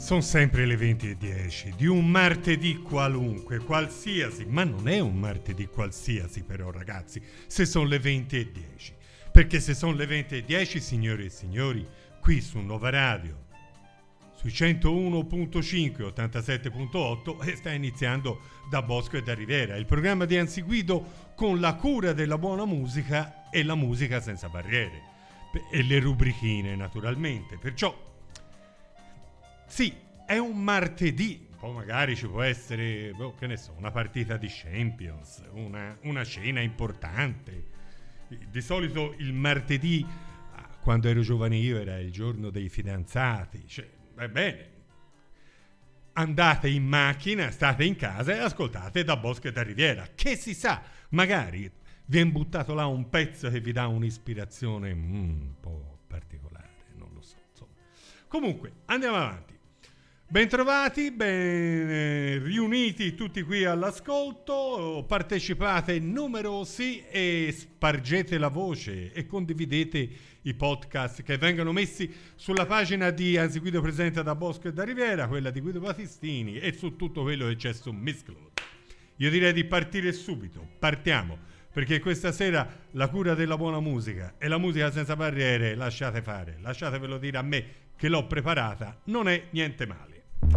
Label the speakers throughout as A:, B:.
A: Sono sempre le 20:10 di un martedì qualunque, qualsiasi, ma non è un martedì qualsiasi però ragazzi, se sono le 20:10, perché se sono le 20:10, signore e signori, qui su Nova Radio, sui 101.5 e 87.8 sta iniziando Da Bosco e da Rivera, il programma di Anzi Guido con la cura della buona musica e la musica senza barriere e le rubrichine naturalmente, perciò sì, è un martedì, poi magari ci può essere, che ne so, una partita di Champions, una cena importante. Di solito il martedì, quando ero giovane io, era il giorno dei fidanzati, cioè, va bene, andate in macchina, state in casa e ascoltate Da Bosco e da Riviera, che si sa, magari viene buttato là un pezzo che vi dà un'ispirazione un po' particolare, non lo so, insomma. Comunque, andiamo avanti. Bentrovati, ben riuniti tutti qui all'ascolto, partecipate numerosi e spargete la voce e condividete i podcast che vengono messi sulla pagina di Anzi Guido presenta Da Bosco e da Rivera, quella di Guido Battistini, e su tutto quello che c'è su Mixcloud. Io direi di partire subito, partiamo, perché questa sera la cura della buona musica e la musica senza barriere, lasciate fare, lasciatevelo dire a me che l'ho preparata, non è niente male.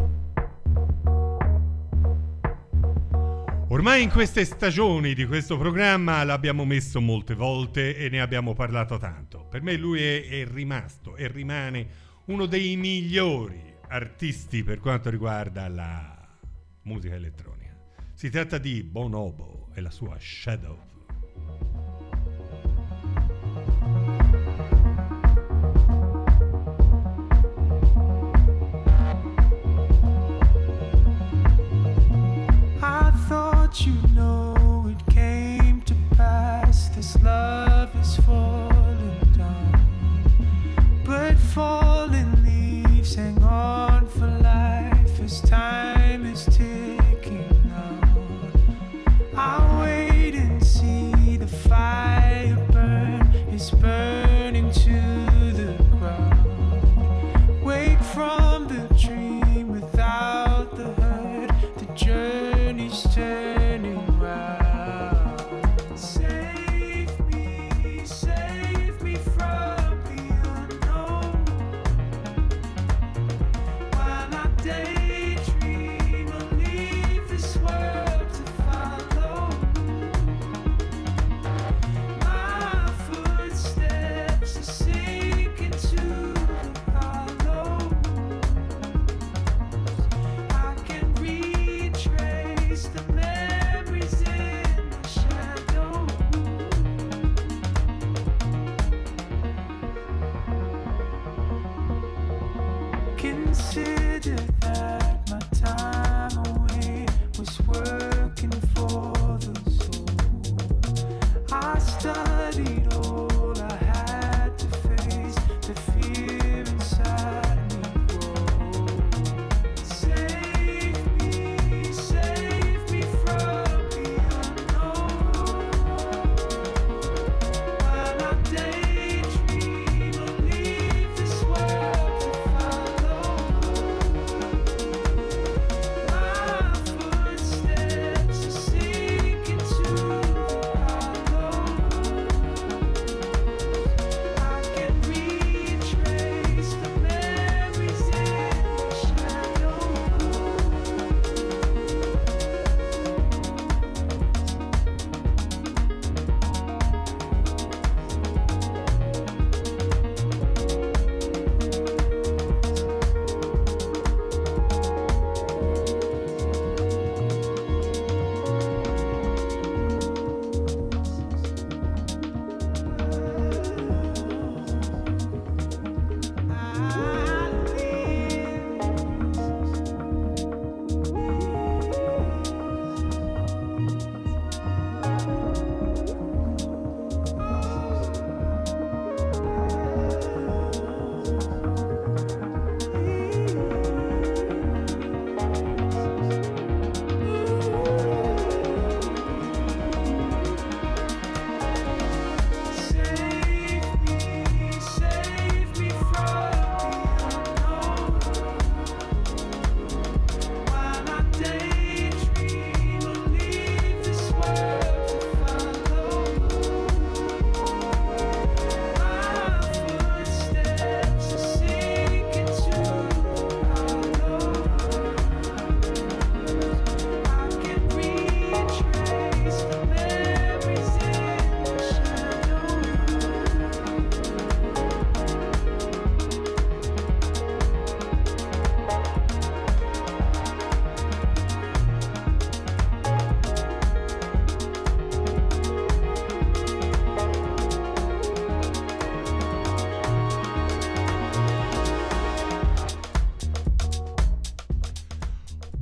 A: Ormai in queste stagioni di questo programma l'abbiamo messo molte volte e ne abbiamo parlato tanto. Per me lui è rimasto e rimane uno dei migliori artisti per quanto riguarda la musica elettronica. Si tratta di Bonobo e la sua Shadow.
B: You know it came to pass, this love is falling down, but fallen leaves hang on for life as time is ticking out. I wait and see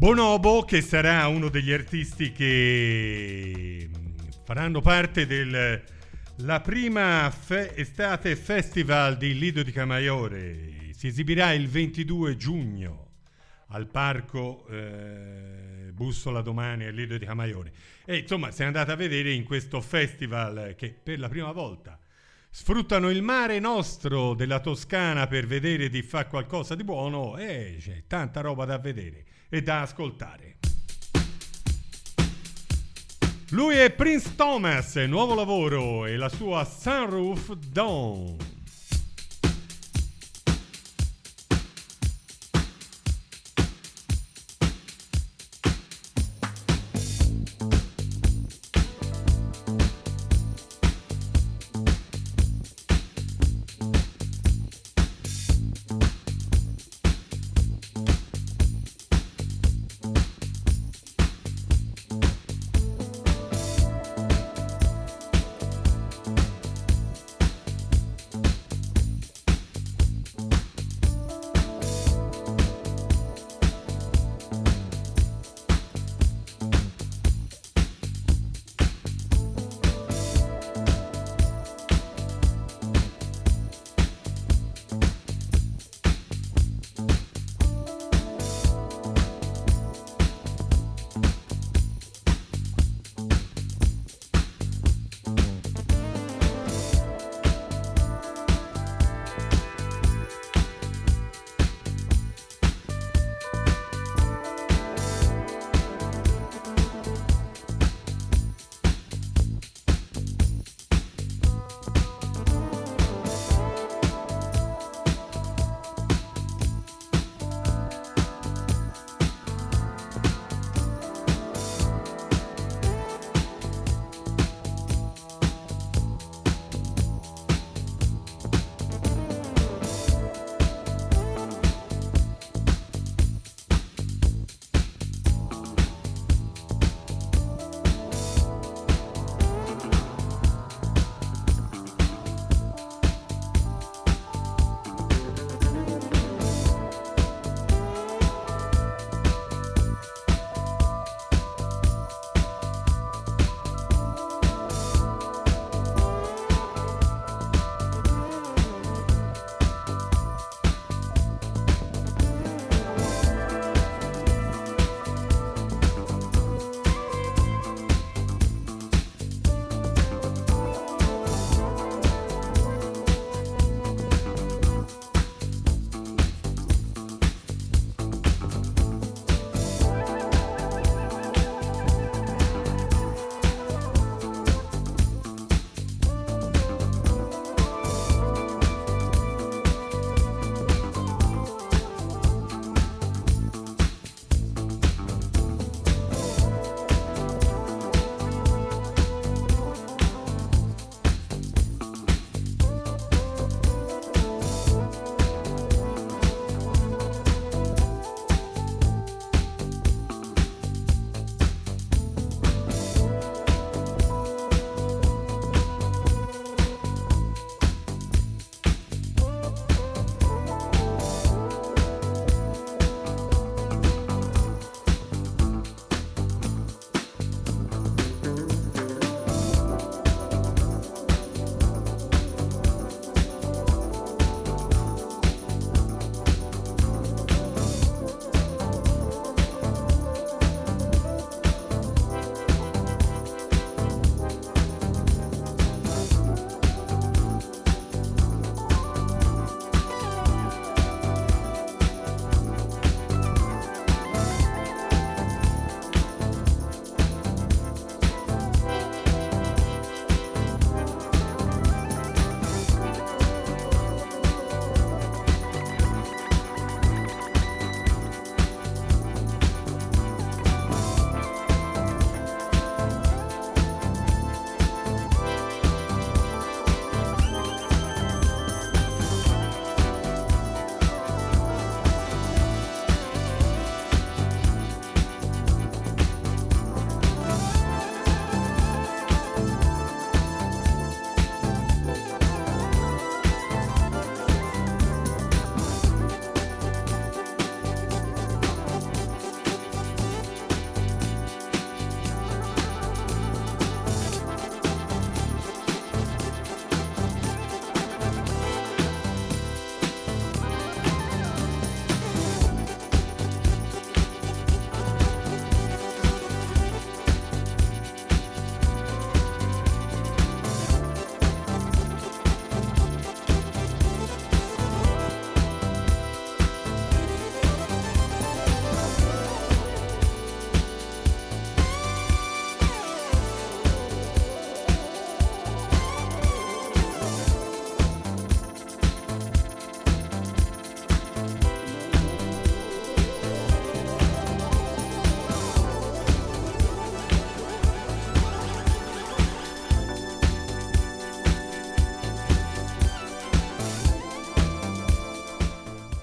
A: Bonobo, che sarà uno degli artisti che faranno parte della prima estate festival di Lido di Camaiore. Si esibirà il 22 giugno al parco Bussola domani a Lido di Camaiore. E insomma, se andate a vedere in questo festival che per la prima volta sfruttano il mare nostro della Toscana per vedere di fare qualcosa di buono, c'è tanta roba da vedere e da ascoltare. Lui è Prince Thomas, nuovo lavoro e la sua Sunroof Dawn.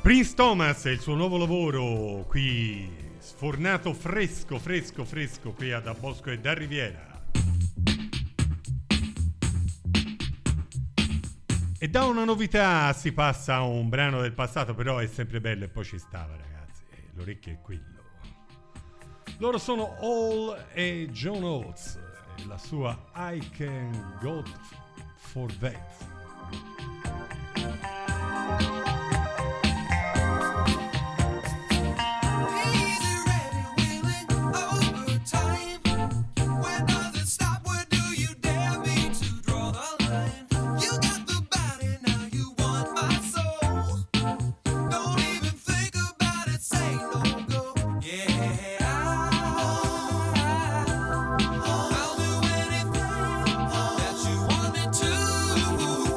A: Prince Thomas e il suo nuovo lavoro qui sfornato fresco qui a Da Bosco e da Riviera. E da una novità si passa a un brano del passato, però è sempre bello e poi ci stava, ragazzi, l'orecchio è quello. Loro sono Hall e John Oates e la sua I Can Go For That.
B: I'll do anything that you want me to.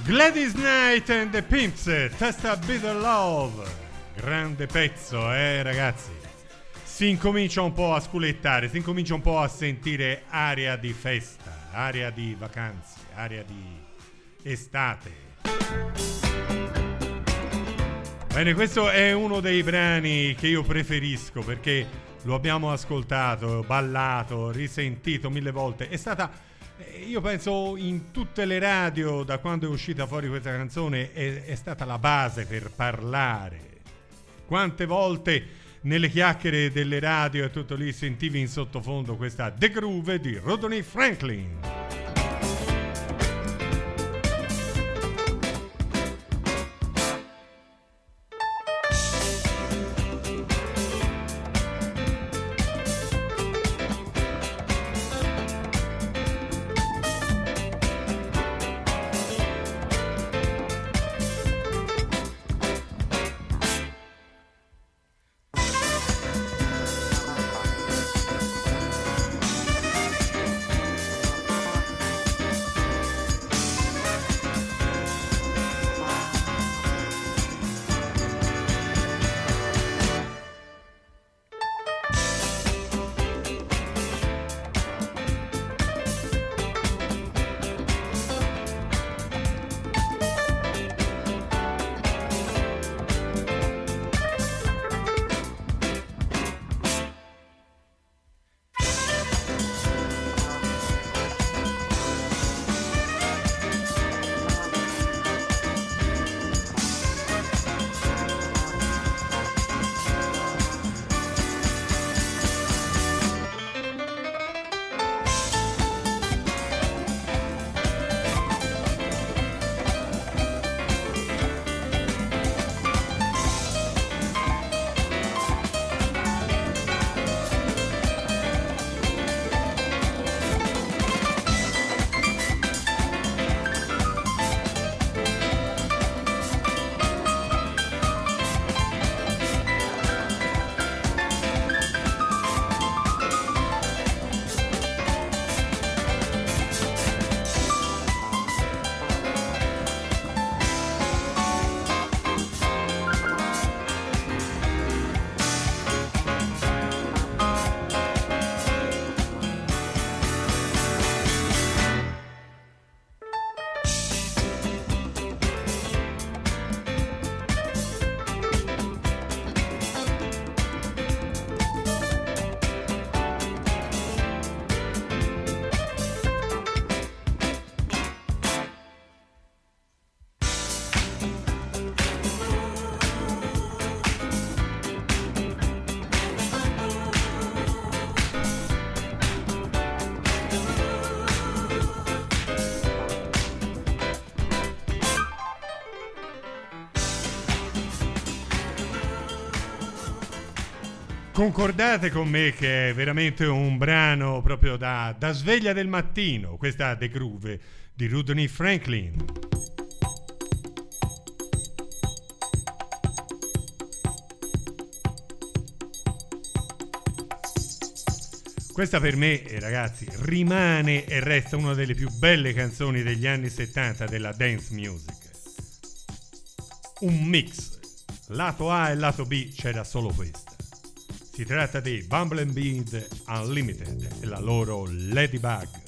A: Gladys Knight and the Pimps, Testa Bitter Love. Grande pezzo, ragazzi. Si incomincia un po' a sculettare, si incomincia un po' a sentire aria di festa, aria di vacanze, aria di estate. Bene, questo è uno dei brani che io preferisco perché lo abbiamo ascoltato, ballato, risentito mille volte. È stata, io penso, in tutte le radio da quando è uscita fuori questa canzone è stata la base per parlare. Quante volte nelle chiacchiere delle radio e tutto lì sentivi in sottofondo questa The Groove di Rodney Franklin. Concordate con me che è veramente un brano proprio da sveglia del mattino, questa The Groove di Rodney Franklin. Questa per me, ragazzi, rimane e resta una delle più belle canzoni degli anni 70 della dance music. Un mix, lato A e lato B, c'era solo questa. Si tratta di Bumble & Beat Unlimited e la loro Ladybug.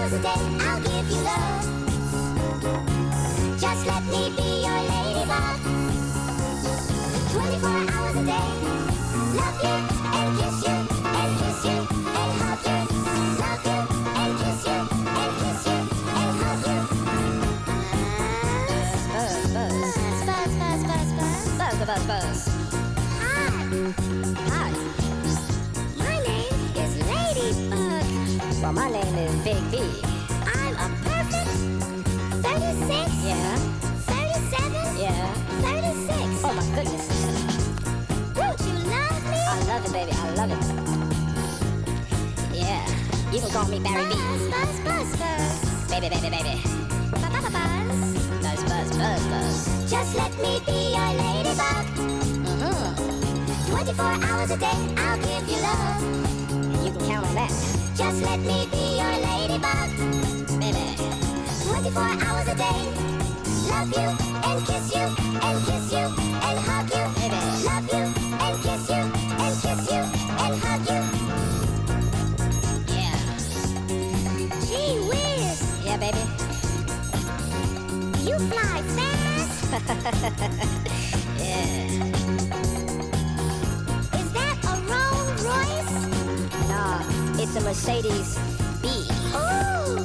C: hours a day, I'll give you love. Just let me be your ladybug. 24 hours a day, love you and kiss you and kiss you and hug you. Love you and kiss you and kiss you and hug you.
D: Buzz. Hi.
C: My name is Ladybug.
D: Well, my name is Big B.
C: I'm a perfect 36.
D: Yeah.
C: 37.
D: Yeah.
C: 36.
D: Oh, my goodness.
C: Don't you love me?
D: I love it, baby. I love it. Yeah. You can call me Barry B.
C: Buzz.
D: Baby. Buzz.
C: Just let me be your ladybug. 24 hours a day, I'll give you love.
D: You can count on that.
C: Just let me be your ladybug.
D: Baby.
C: 24 hours a day. Love you and kiss you and kiss you and hug you.
D: Baby.
C: Love you and kiss you and kiss you and hug you.
D: Yeah.
C: Gee whiz.
D: Yeah, baby.
C: You fly fast.
D: Yeah.
C: Is that a Rolls Royce?
D: Nah, it's a Mercedes B.
C: Ooh.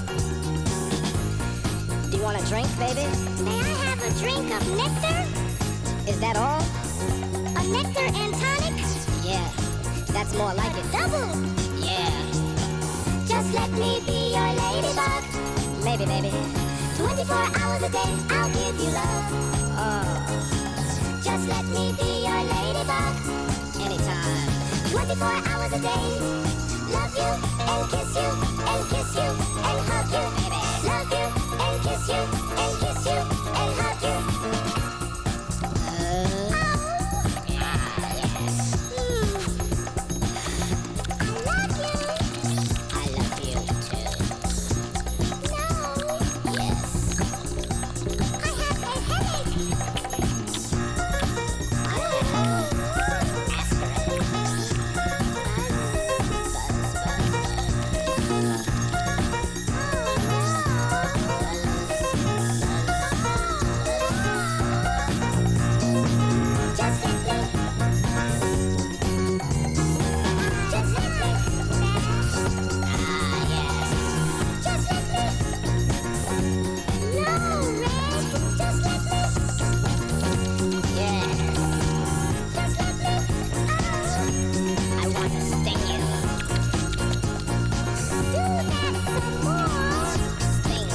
D: Do you want a drink, baby?
C: May I have a drink of nectar?
D: Is that all?
C: A nectar and tonic?
D: Yeah, that's more like it.
C: Double.
D: Yeah.
C: Just let me be your ladybug.
D: Maybe, baby.
C: 24 hours a day, I'll give you love.
D: Oh,
C: Just let me be your ladybug.
D: anytime.
C: 24 hours a day. Love you and kiss you and kiss you and hug you.
D: Baby.
C: Love you and kiss you and kiss you and hug you.
D: I love you too. Yes. I want to sting you. Sting.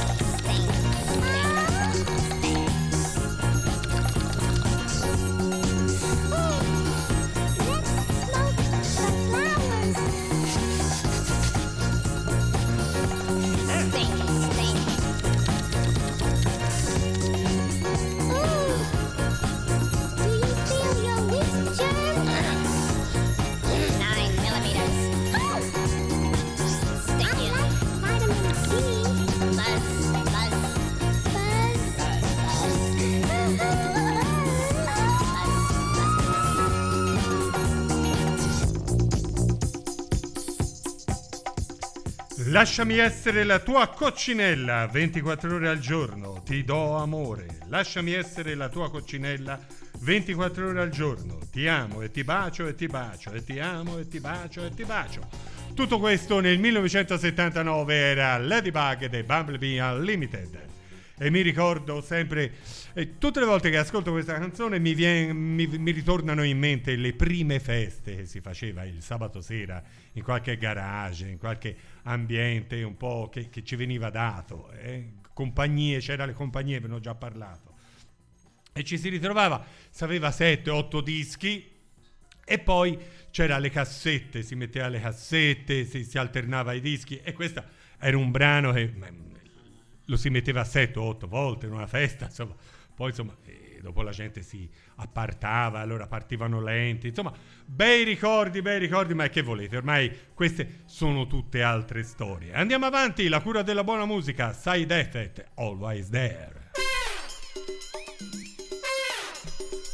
A: Lasciami essere la tua coccinella 24 ore al giorno, ti do amore. Lasciami essere la tua coccinella 24 ore al giorno, ti amo e ti bacio e ti bacio e ti amo e ti bacio e ti bacio. Tutto questo nel 1979 era Ladybug dei Bumblebee Unlimited. E mi ricordo sempre, tutte le volte che ascolto questa canzone mi ritornano in mente le prime feste che si faceva il sabato sera in qualche garage, in qualche ambiente un po' che ci veniva dato. Compagnie, c'era le compagnie, ve ne ho già parlato. E ci si ritrovava, si aveva 7-8 dischi e poi c'era le cassette, si metteva le cassette, si alternava i dischi e questo era un brano che lo si metteva 7-8 volte in una festa, insomma. Poi insomma dopo la gente si appartava, allora partivano lenti, insomma bei ricordi, ma che volete, ormai queste sono tutte altre storie. Andiamo avanti, la cura della buona musica, Side Effect, Always There.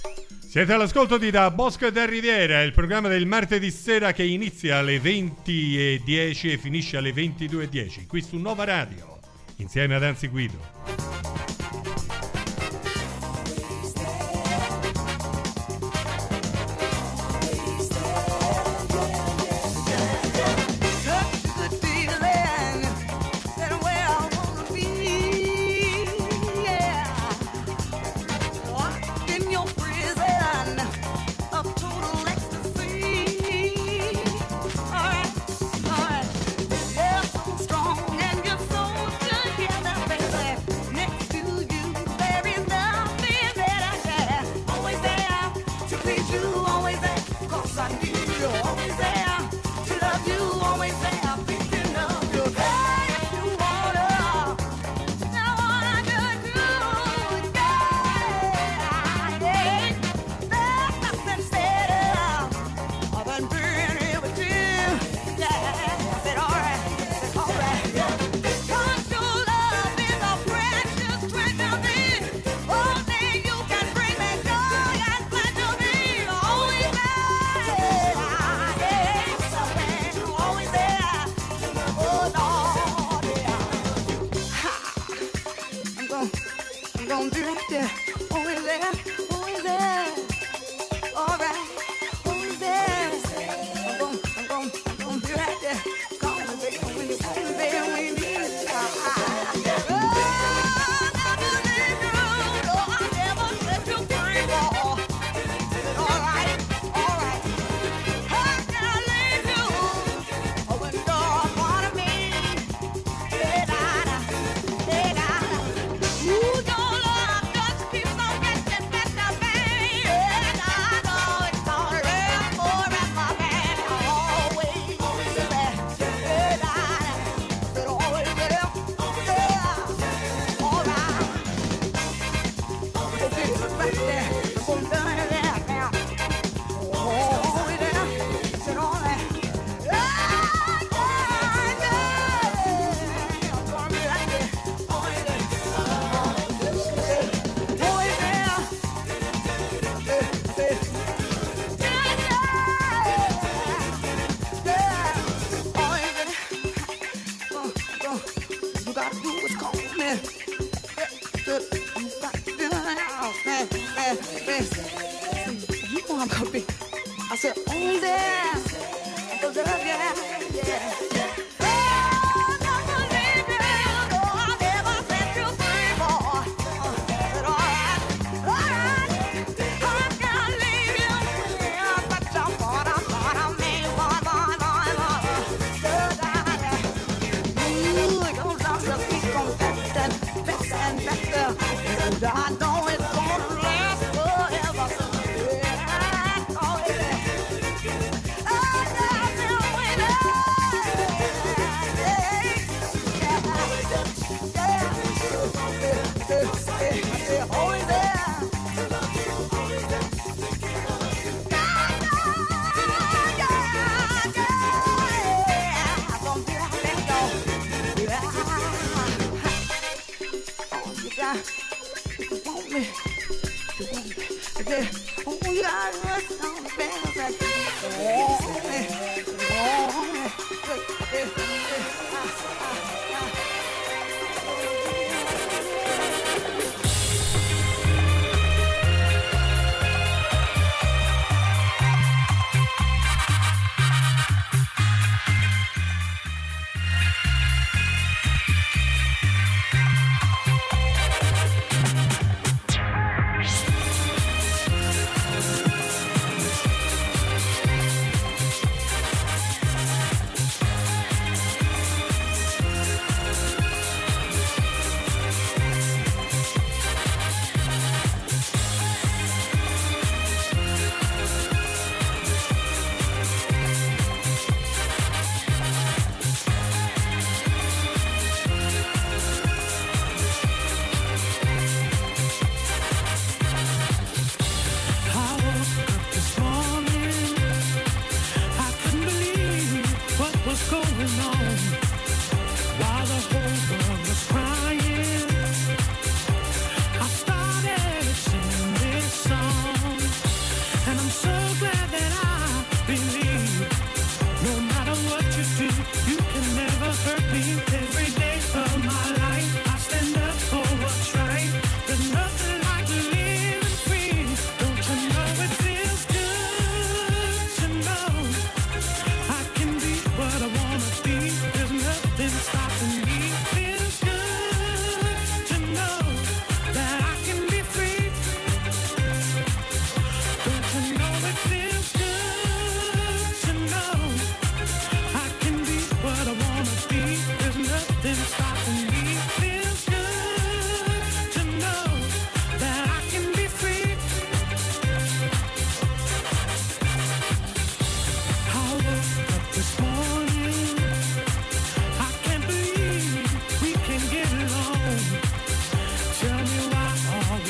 A: Siete all'ascolto di Da Bosco e da Riviera, il programma del martedì sera che inizia alle 20:10 e finisce alle 22:10, qui su Nova Radio, insieme ad Anzi Guido.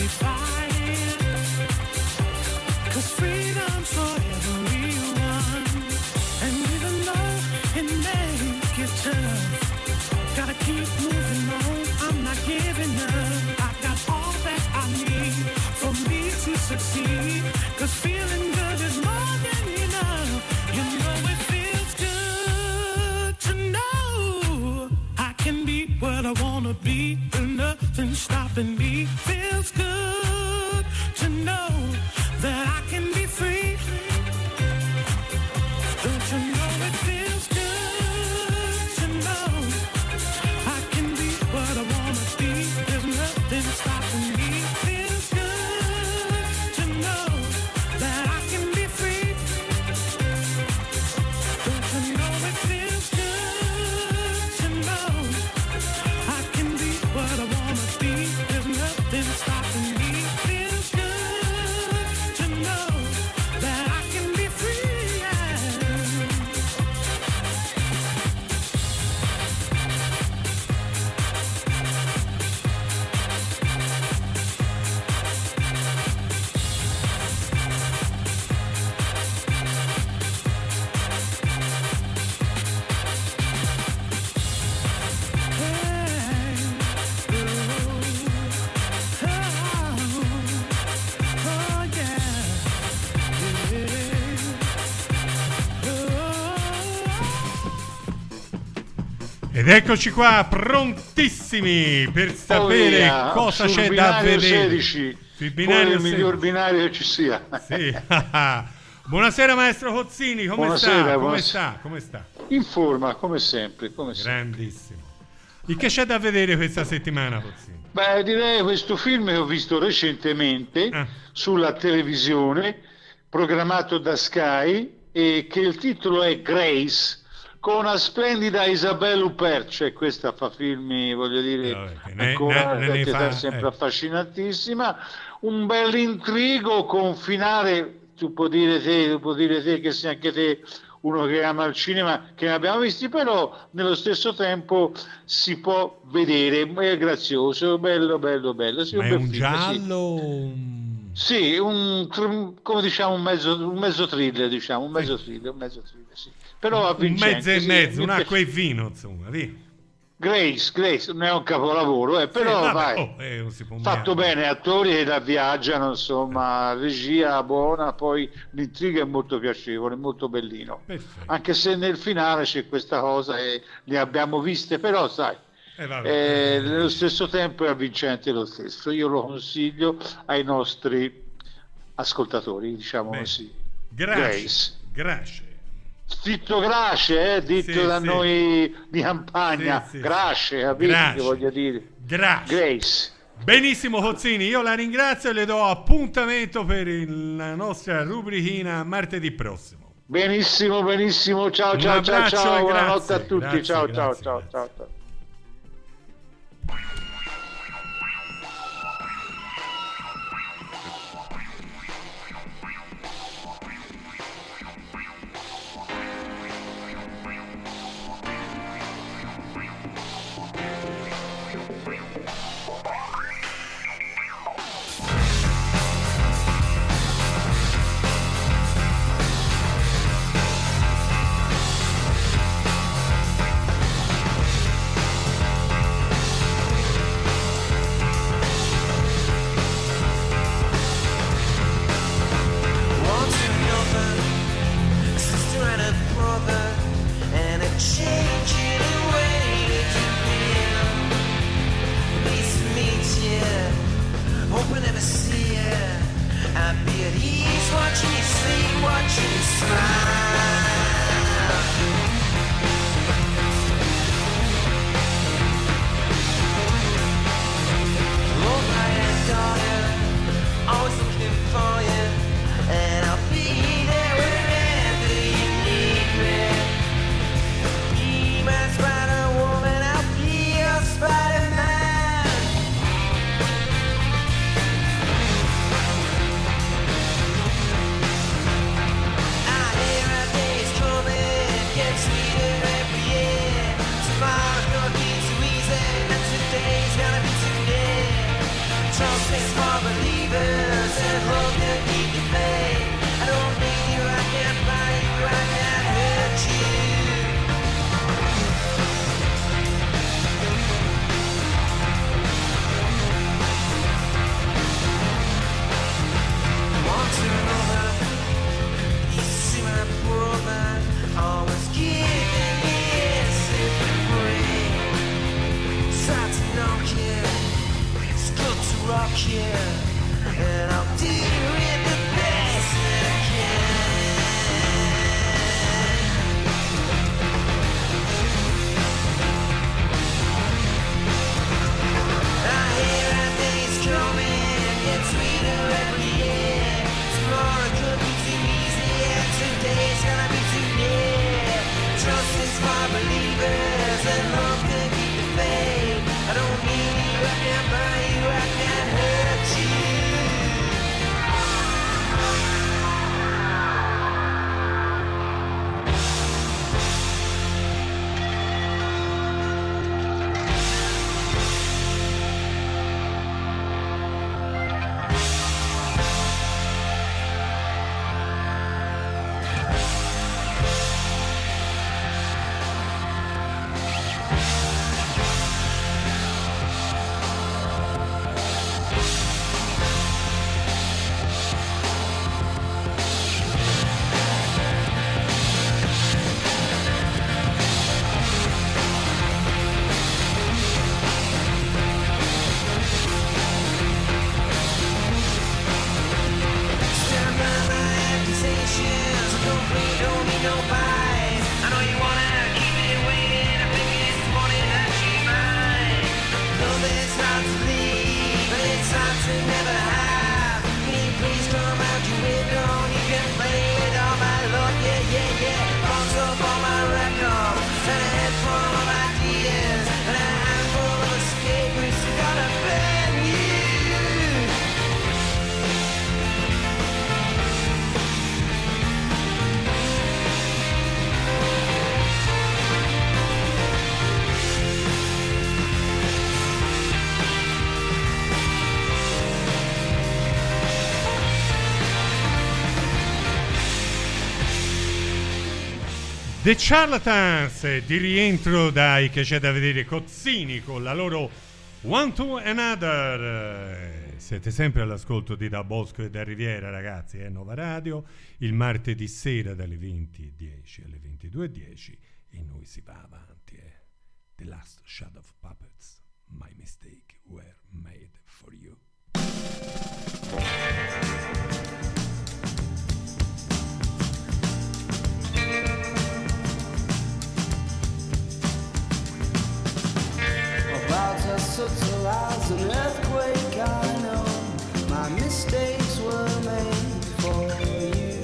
B: be fighting. 'Cause freedom's for everyone. And even though it may get tough, gotta keep moving on. I'm not giving up. I got all that I need for me to succeed. 'Cause feeling good is more than enough. You know it feels good to know I can be what I wanna be. There's nothing stopping me. Feels good to know that I can be free. Don't you know it feels good to know I can be what I wanna be. There's nothing stopping me. Feels good to know that I can be free. Don't you know it feels good to know I can be what I wanna be. There's nothing stopping me. Feels good to know that I can be free.
A: Ed eccoci qua, prontissimi per sapere cosa c'è da vedere.
E: 16,
A: Sul
E: poi
A: binario
E: il miglior binario che ci sia.
A: Sì. Buonasera maestro Cozzini, come
E: Buonasera,
A: sta?
E: buonasera.
A: Come sta?
E: In forma, come sempre, come sempre.
A: Grandissimo. E che c'è da vedere questa settimana, Cozzini?
E: Beh, direi questo film che ho visto recentemente sulla televisione, programmato da Sky, e che il titolo è Grace, con una splendida Isabelle Huppert, cioè questa fa film, voglio dire, ancora sempre affascinantissima, un bel intrigo con finale, tu puoi dire te che sei anche te uno che ama il cinema, che ne abbiamo visti, però nello stesso tempo si può vedere, è grazioso, bello. Sì,
A: Ma
E: un
A: è
E: bel
A: un
E: film,
A: giallo?
E: sì, come diciamo un mezzo thriller, diciamo, un mezzo thriller, sì. Però avvincente,
A: Un mezzo e
E: sì,
A: mezzo,
E: mi
A: un
E: piace.
A: acqua e vino, insomma, via.
E: Grace non è un capolavoro, però
A: Vabbè,
E: vai,
A: non si può
E: fatto
A: mai-
E: bene, attori che la viaggiano, insomma, regia buona, poi l'intriga è molto piacevole, molto bellino.
A: Perfetto.
E: Anche se nel finale c'è questa cosa e le abbiamo viste, però sai,
A: Vabbè.
E: nello stesso tempo è avvincente lo stesso. Io lo consiglio ai nostri ascoltatori, diciamo
A: Bene.
E: così.
A: Grazie.
E: Scritto Grace, detto
A: Sì,
E: da
A: sì.
E: noi di campagna,
A: Sì.
E: Grace, capito
A: Grazie.
E: che voglio dire?
A: Grazie.
E: Grace.
A: Benissimo Cozzini, io la ringrazio e le do appuntamento per la nostra rubrichina martedì prossimo.
E: Benissimo, ciao,
A: Un
E: ciao,
A: abbraccio e
E: buonanotte a
A: grazie,
E: tutti,
A: grazie,
E: ciao,
A: grazie,
E: ciao,
A: grazie.
E: ciao.
B: believers and hope to keep the faith. I don't need you, I can't buy you, I can't hurt you. Once another, you see my brother always giving me acid free. Start to knock you, it's good to rock you, and I'll do it the best I can. I hear a day's coming, gets sweeter every year. Tomorrow could be too easy, and today's gonna be too near. Trust is for believers, and love can keep the faith. I don't need you, I can't buy you, I can't hurt you. Stand by my accusations, don't plead, don't need no fight. I know you wanna keep me waiting, I think it's morning that you mine. Love is hard to leave, but it's hard to never have. Can you please come out your window, you can play with all my love, yeah, yeah, yeah. Box up all my records, and a head full of ideas, and a handful of escapists who gotta bend you.
A: The Charlatans, di rientro dai che c'è da vedere Cozzini con la loro One to Another. Siete sempre all'ascolto di Da Bosco e da Riviera, ragazzi, è Nova Radio, il martedì sera dalle 20:10 alle 22:10 e noi si va avanti. The Last Shadow of Puppets, My Mistake Were Made for You.
B: About as subtle as an earthquake, I know my mistakes were made for you.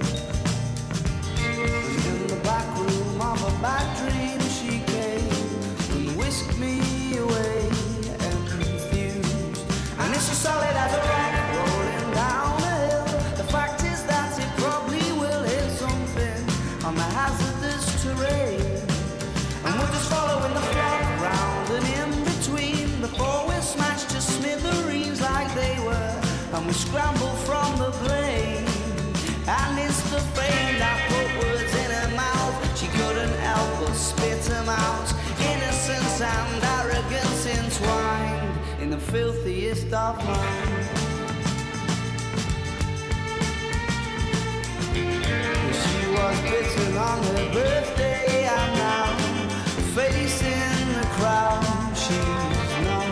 B: And in the back room of a bad dream, she came and whisked me away and confused. And it's as solid as a rock rolling down a hill. The fact is that it probably will hit something on the hazardous terrain. And we're just following the flock round and in between. Before we're smashed to smithereens like they were, and we scramble from the blame. And it's the fame that put words in her mouth. She couldn't help but spit them out. Innocence and arrogance entwined in the filthiest of minds. She was bitten on her birthday, and now face in the crowd she's not.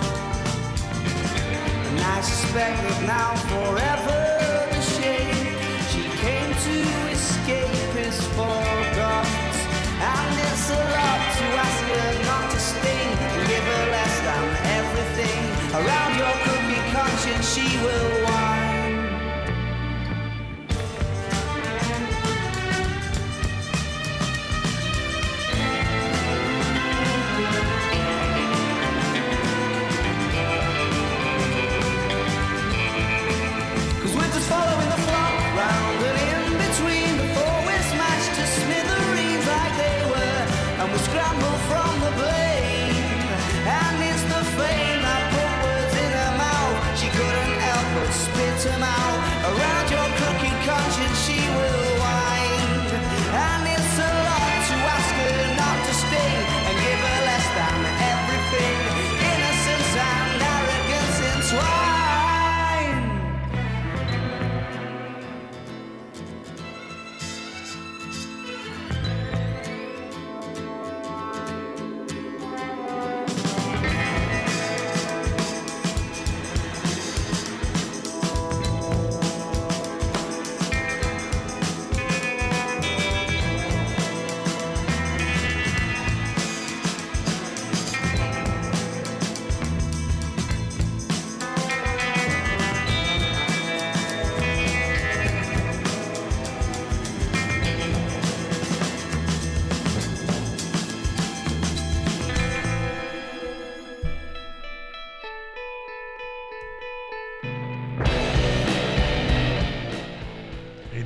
B: And I suspect that now forever the shame she came to escape is forgot. And it's a lot to ask her not to sting and give her less than everything. Around your crooked conscience she will whine. Following the flock round and in between. Before we're smashed to smithereens like they were, and we scramble from the blame. And it's the fame that put words in her mouth. She couldn't help but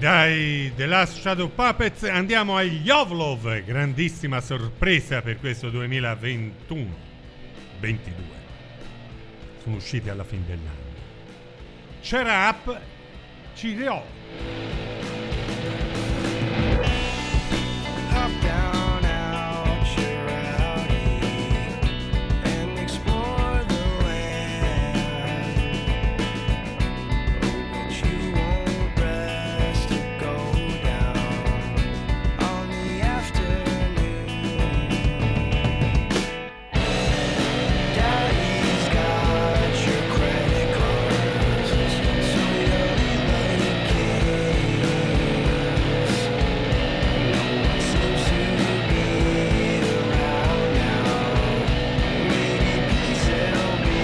A: dai The Last Shadow Puppets andiamo agli Ovlov, grandissima sorpresa per questo 2021-22. Sono usciti alla fine dell'anno. Cheer Up, Cheerio.
B: Hop down out your alley and explore the land, but you won't rest to go down on the afternoon. Daddy's got your credit cards, so you'll be like kids. Seems to be around now. Maybe peace will be,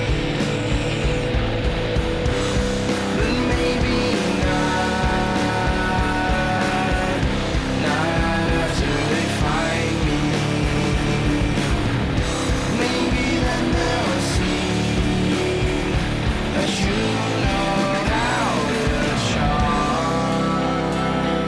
B: but maybe not after they find me. Maybe then they'll see that you know how to charm.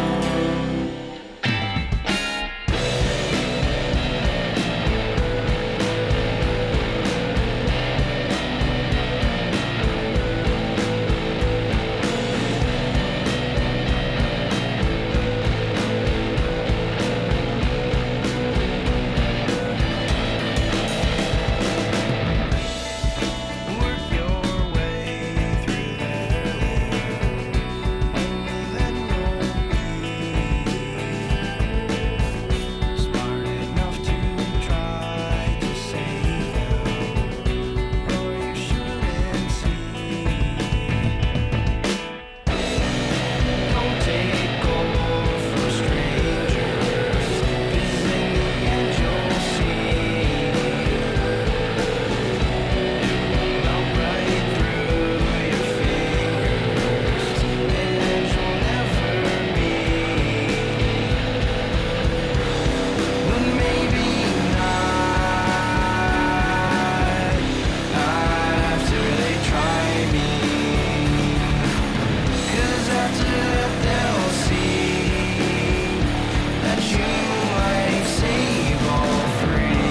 B: Work your way through their land, only then you'll be smart enough to try to save them, or you shouldn't see. Don't take gold from strangers, 'cause in the end you'll see. Melt right through your fingers, and you'll never meet. But maybe not after they try me. 'Cause after that they'll see that you might save all three.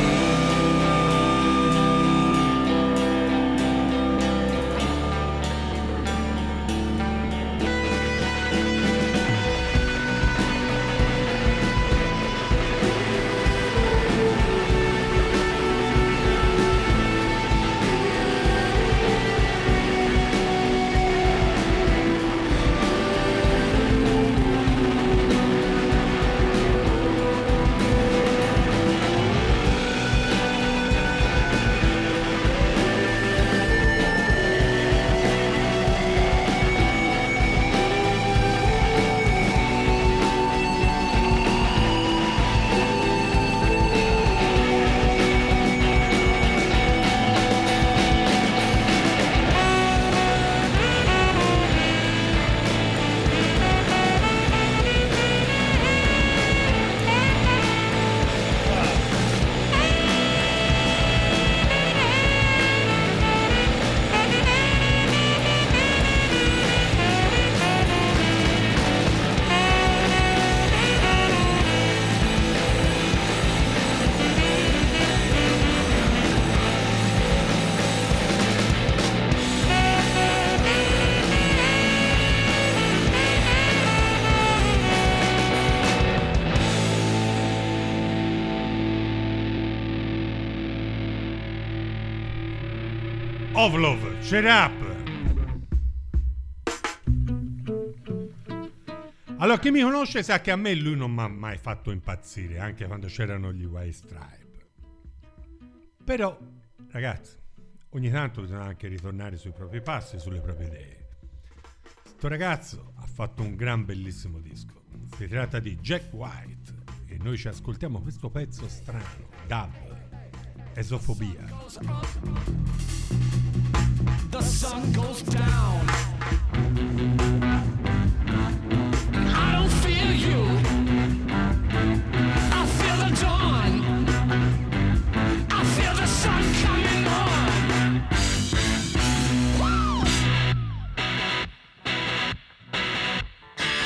A: Ovlov, Cheer Up. Allora, chi mi conosce sa che a me lui non mi ha mai fatto impazzire, anche quando c'erano gli White Stripe. Però, ragazzi, ogni tanto bisogna anche ritornare sui propri passi, sulle proprie idee. Sto ragazzo ha fatto un gran bellissimo disco. Si tratta di Jack White e noi ci ascoltiamo questo pezzo strano, Dub, Esofobia.
F: The sun goes down. I don't feel you. I feel the dawn. I feel the sun coming on. Woo!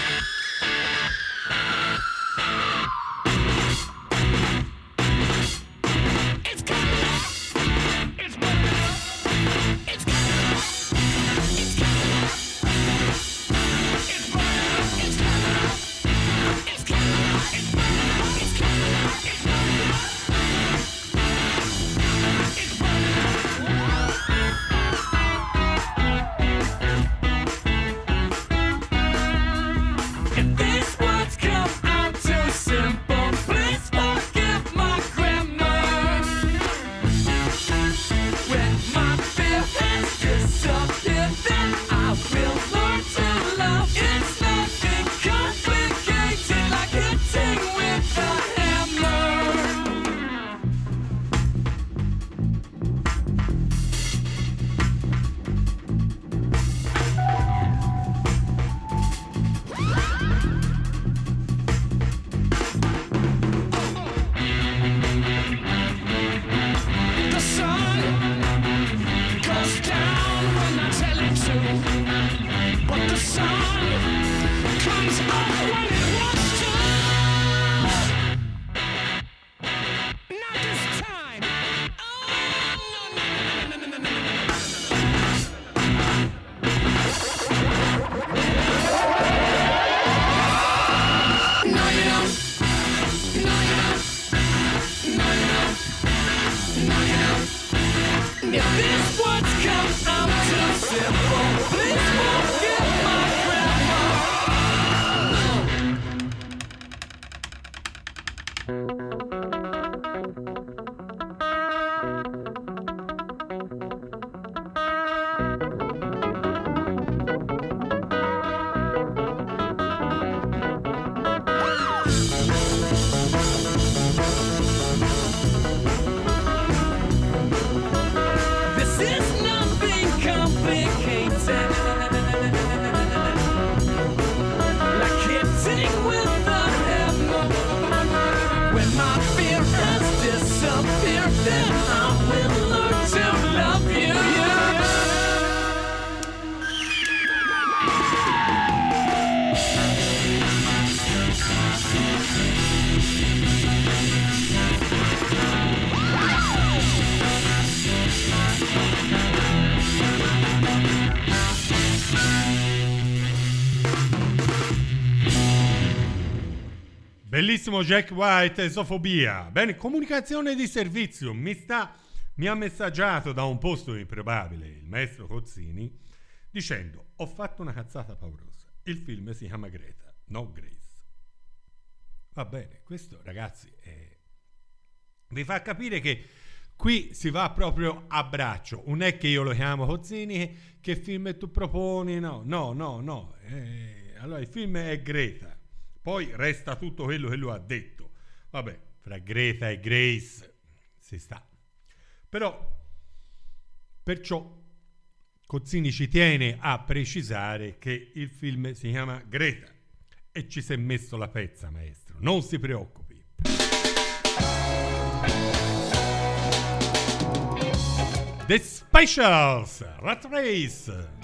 A: Bellissimo Jack White, esofobia. Bene, comunicazione di servizio. Mi ha messaggiato da un posto improbabile il maestro Cozzini dicendo: ho fatto una cazzata paurosa. Il film si chiama Greta, no Grace. Va bene, questo ragazzi vi fa capire che qui si va proprio a braccio. Non è che io lo chiamo Cozzini, che film tu proponi? No. Allora il film è Greta. Poi resta tutto quello che lui ha detto. Vabbè, fra Greta e Grace si sta. Perciò Cozzini ci tiene a precisare che il film si chiama Greta e ci si è messo la pezza, maestro. Non si preoccupi. The Specials, Rat Race.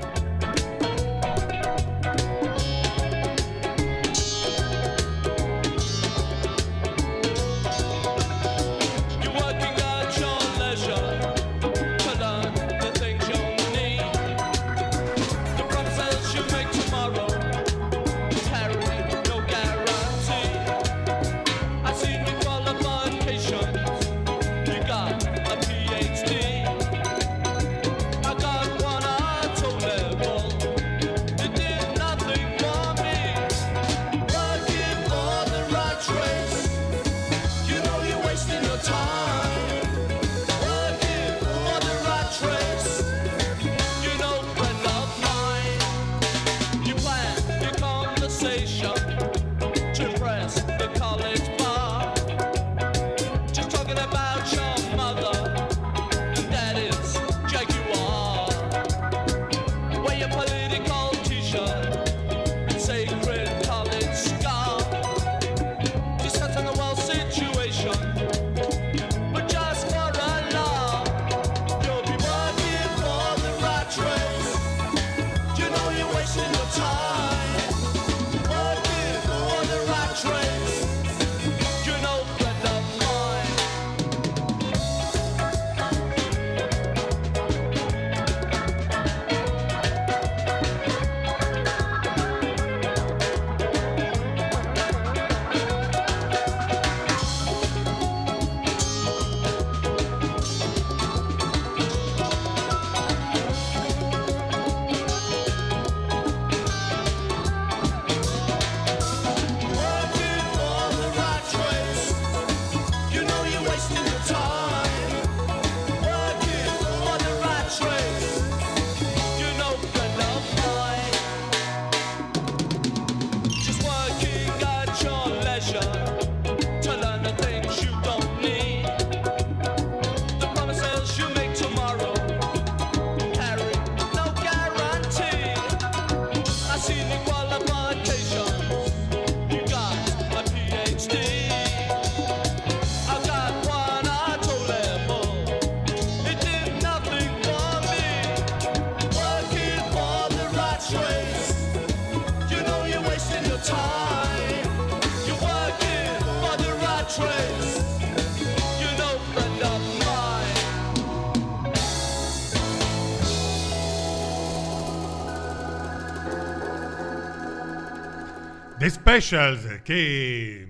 A: The Specials, che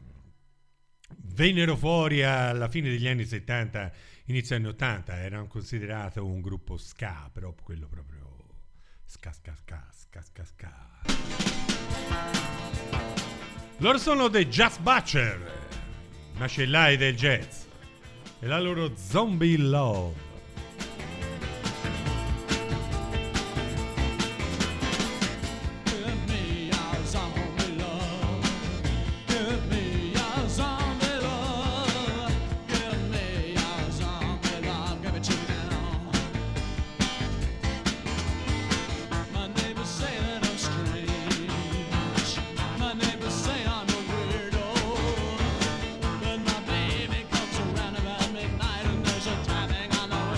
A: vennero fuori alla fine degli anni 70, inizio anni 80, erano considerato un gruppo ska, però quello proprio ska. Loro sono dei Jazz Butcher, macellai del jazz, e la loro Zombie Love.
G: Around about midnight and there's a timing on the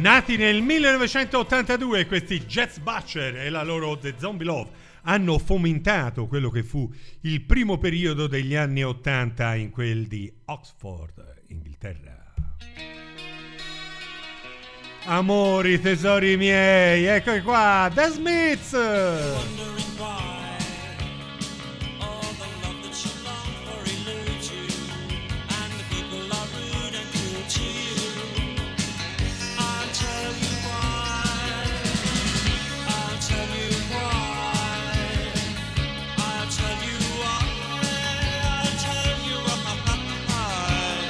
A: Nati nel 1982, questi Jets Butcher e la loro The Zombie Love hanno fomentato quello che fu il primo periodo degli anni 80 in quel di Oxford, Inghilterra. Amori, tesori miei, eccoci qua, The Smiths!
G: Wondering why all the love that you long for eludes you, and the people are rude and cruel to you. I'll tell you why. I'll tell you why. I'll tell you why. I'll tell you why.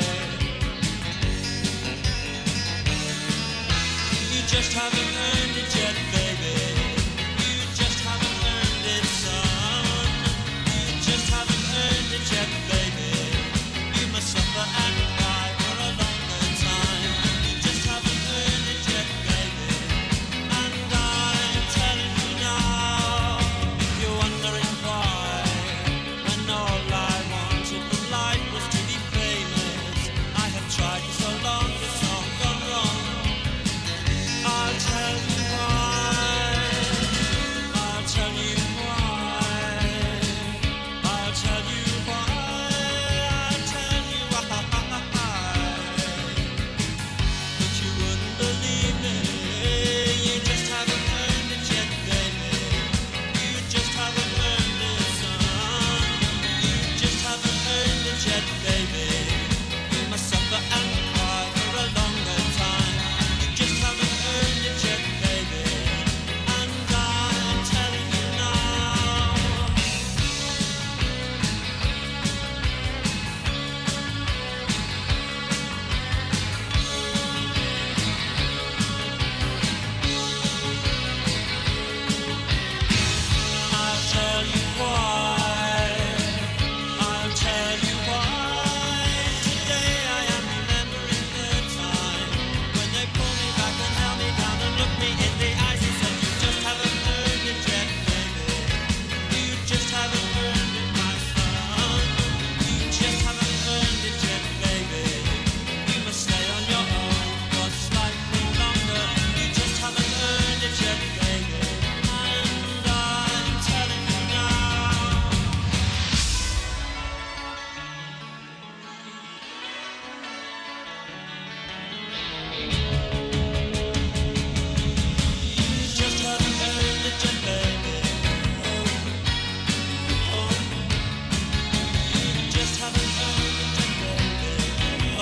G: You just haven't earned it yet, baby. You just haven't earned it, son. You just haven't earned it yet, baby. You must suffer and cry for a longer time. You just haven't earned it yet, baby. And I'm telling you now, if you're wondering why, when all I wanted from life was to be famous, I have tried for so long, it's all gone wrong. I'll tell you why. I'll tell you why. I'll tell you why. I'll tell you why. But you wouldn't believe me. You just haven't earned it yet, baby. You just haven't earned it, son. You just haven't earned it yet, baby. You must suffer and cry for a longer time. You just haven't earned it yet, baby. And I'm telling you now. I'll tell you why. I'll tell you why. Today I am remembering the time when they pulled me back and held me down and looked me in the eyes and said, you just haven't earned it yet, baby. You just haven't earned it, my son. You just haven't earned it yet, baby. You must stay on your own for slightly longer. You just haven't earned it yet, baby. And I'm telling you now. You just haven't earned it yet, baby. Oh, you just haven't earned it yet, baby.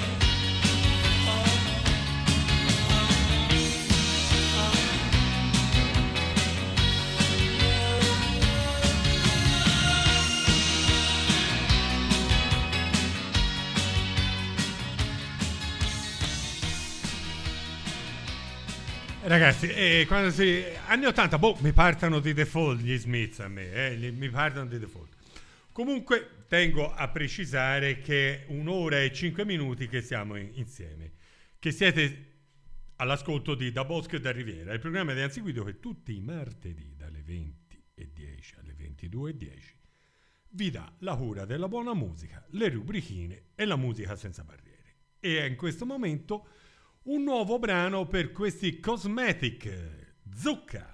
A: Ragazzi, quando anni 80, mi partano di default gli Smiths a me, mi partono di default. Comunque tengo a precisare che 1 ora e 5 minuti che siamo insieme, che siete all'ascolto di Da Bosco e da Riviera, il programma di Anziguido che tutti i martedì dalle 20:10 alle 22:10 vi dà la cura della buona musica, le rubrichine e la musica senza barriere. E in questo momento un nuovo brano per questi Cosmetic, Zucca.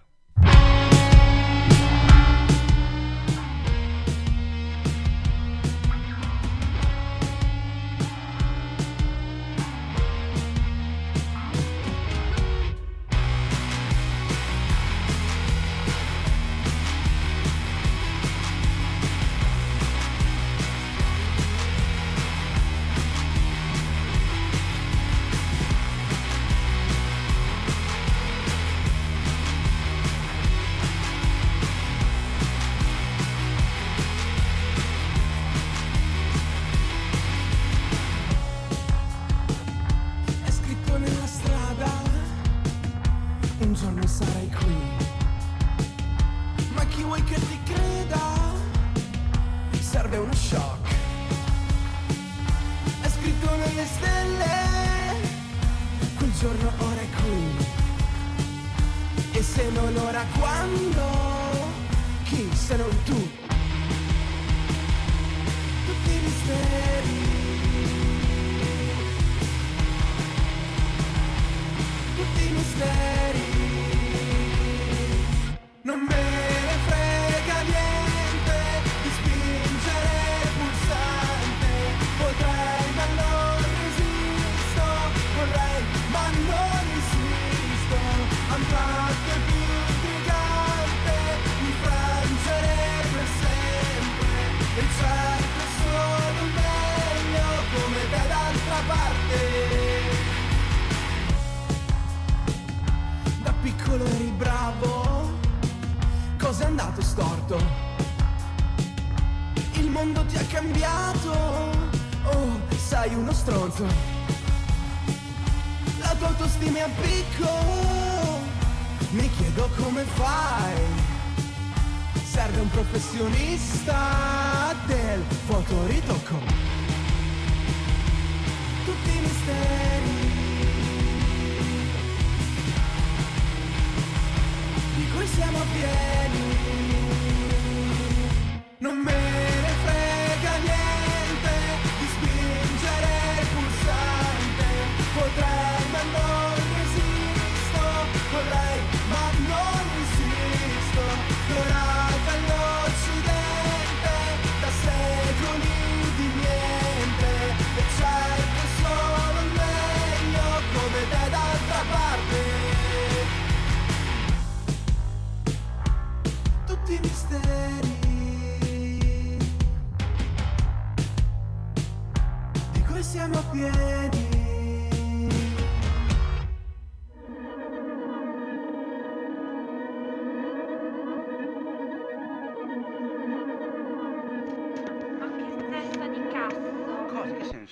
B: tutti i misteri. Non me ne frega niente di spingere il pulsante. Potrei ma non resisto, vorrei ma non resisto. A un tratto è più intrigante infrangere per sempre. E certo sono meglio come te d'altra parte. Da piccolo eri bravo, cosa è andato storto? Il mondo ti ha cambiato, oh, sei uno stronzo. La tua autostima è a picco, mi chiedo come fai. Serve un professionista del fotoritocco. Tutti i misteri di cui siamo pieni. Non me ne frega niente di spingere il pulsante. Potrei ma non resisto, vorrei ma non resisto. Dorata all'Occidente, da secoli di niente. E certo solo il meglio come te d'altra parte. Tutti i misteri di cui siamo pieni.
H: Ma che testa di cazzo!
I: Cosa? Che senso?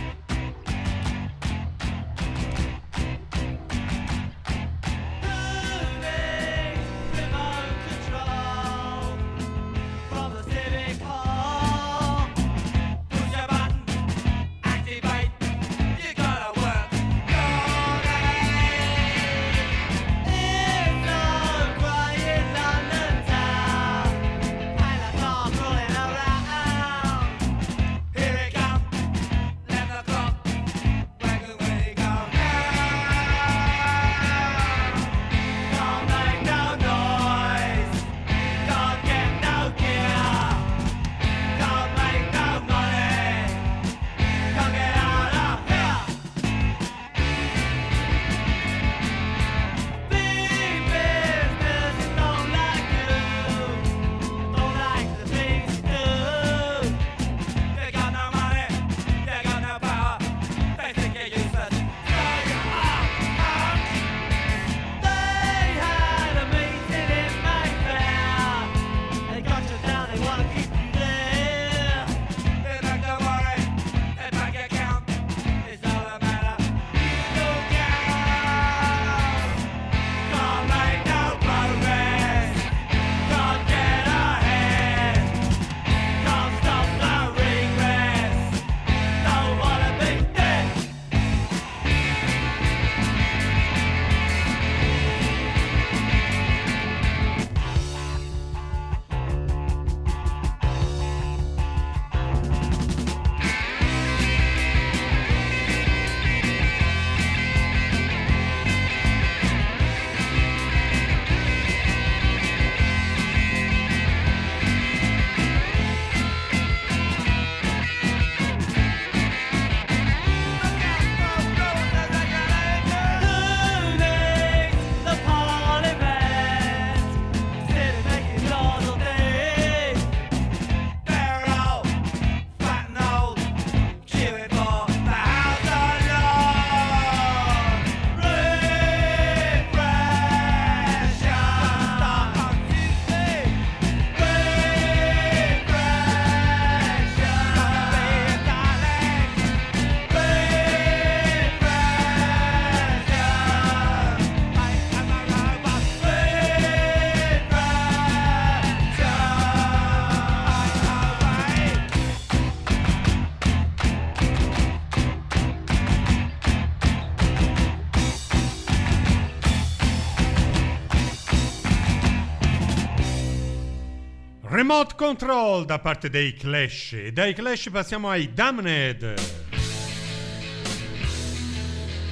A: Remote Control da parte dei Clash. E dai Clash passiamo ai Damned.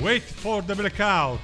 A: Wait for the Blackout.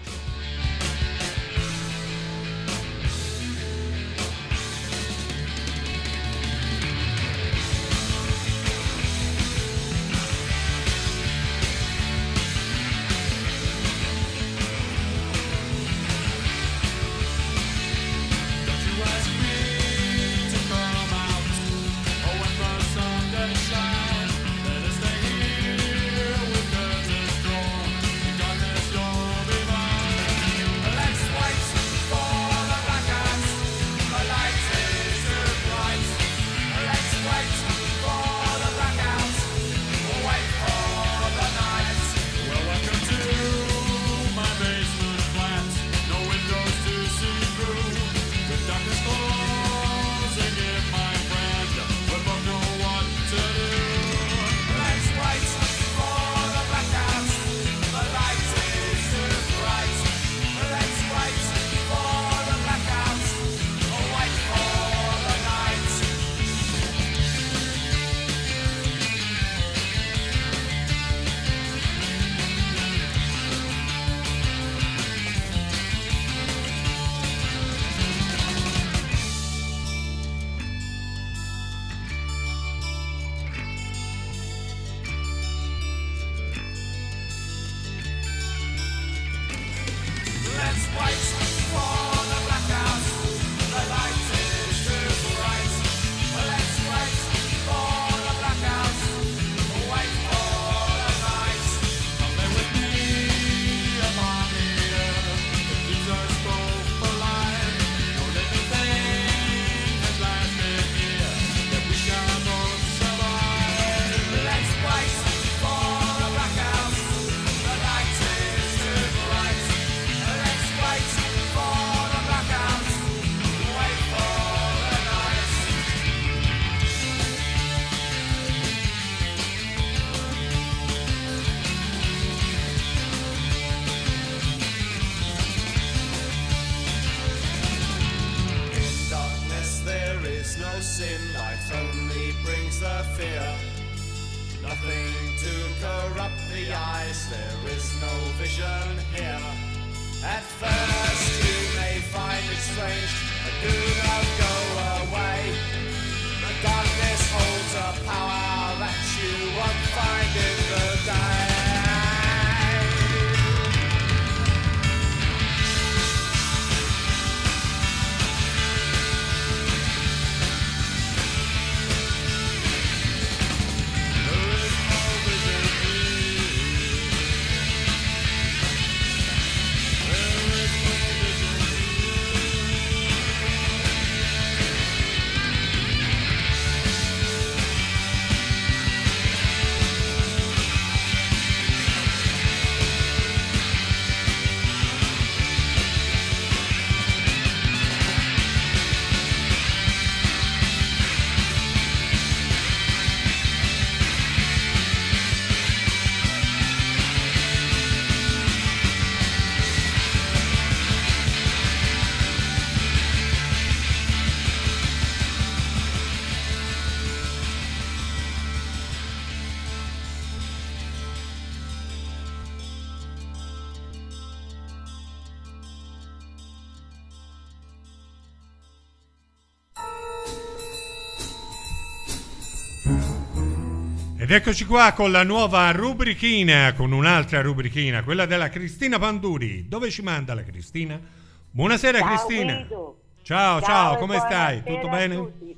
A: Ed eccoci qua con la nuova rubrichina, con un'altra rubrichina, quella della Cristina Panduri. Dove ci manda la Cristina? Buonasera. Ciao, Cristina.
I: Guido.
A: Ciao, come stai? Tutto bene?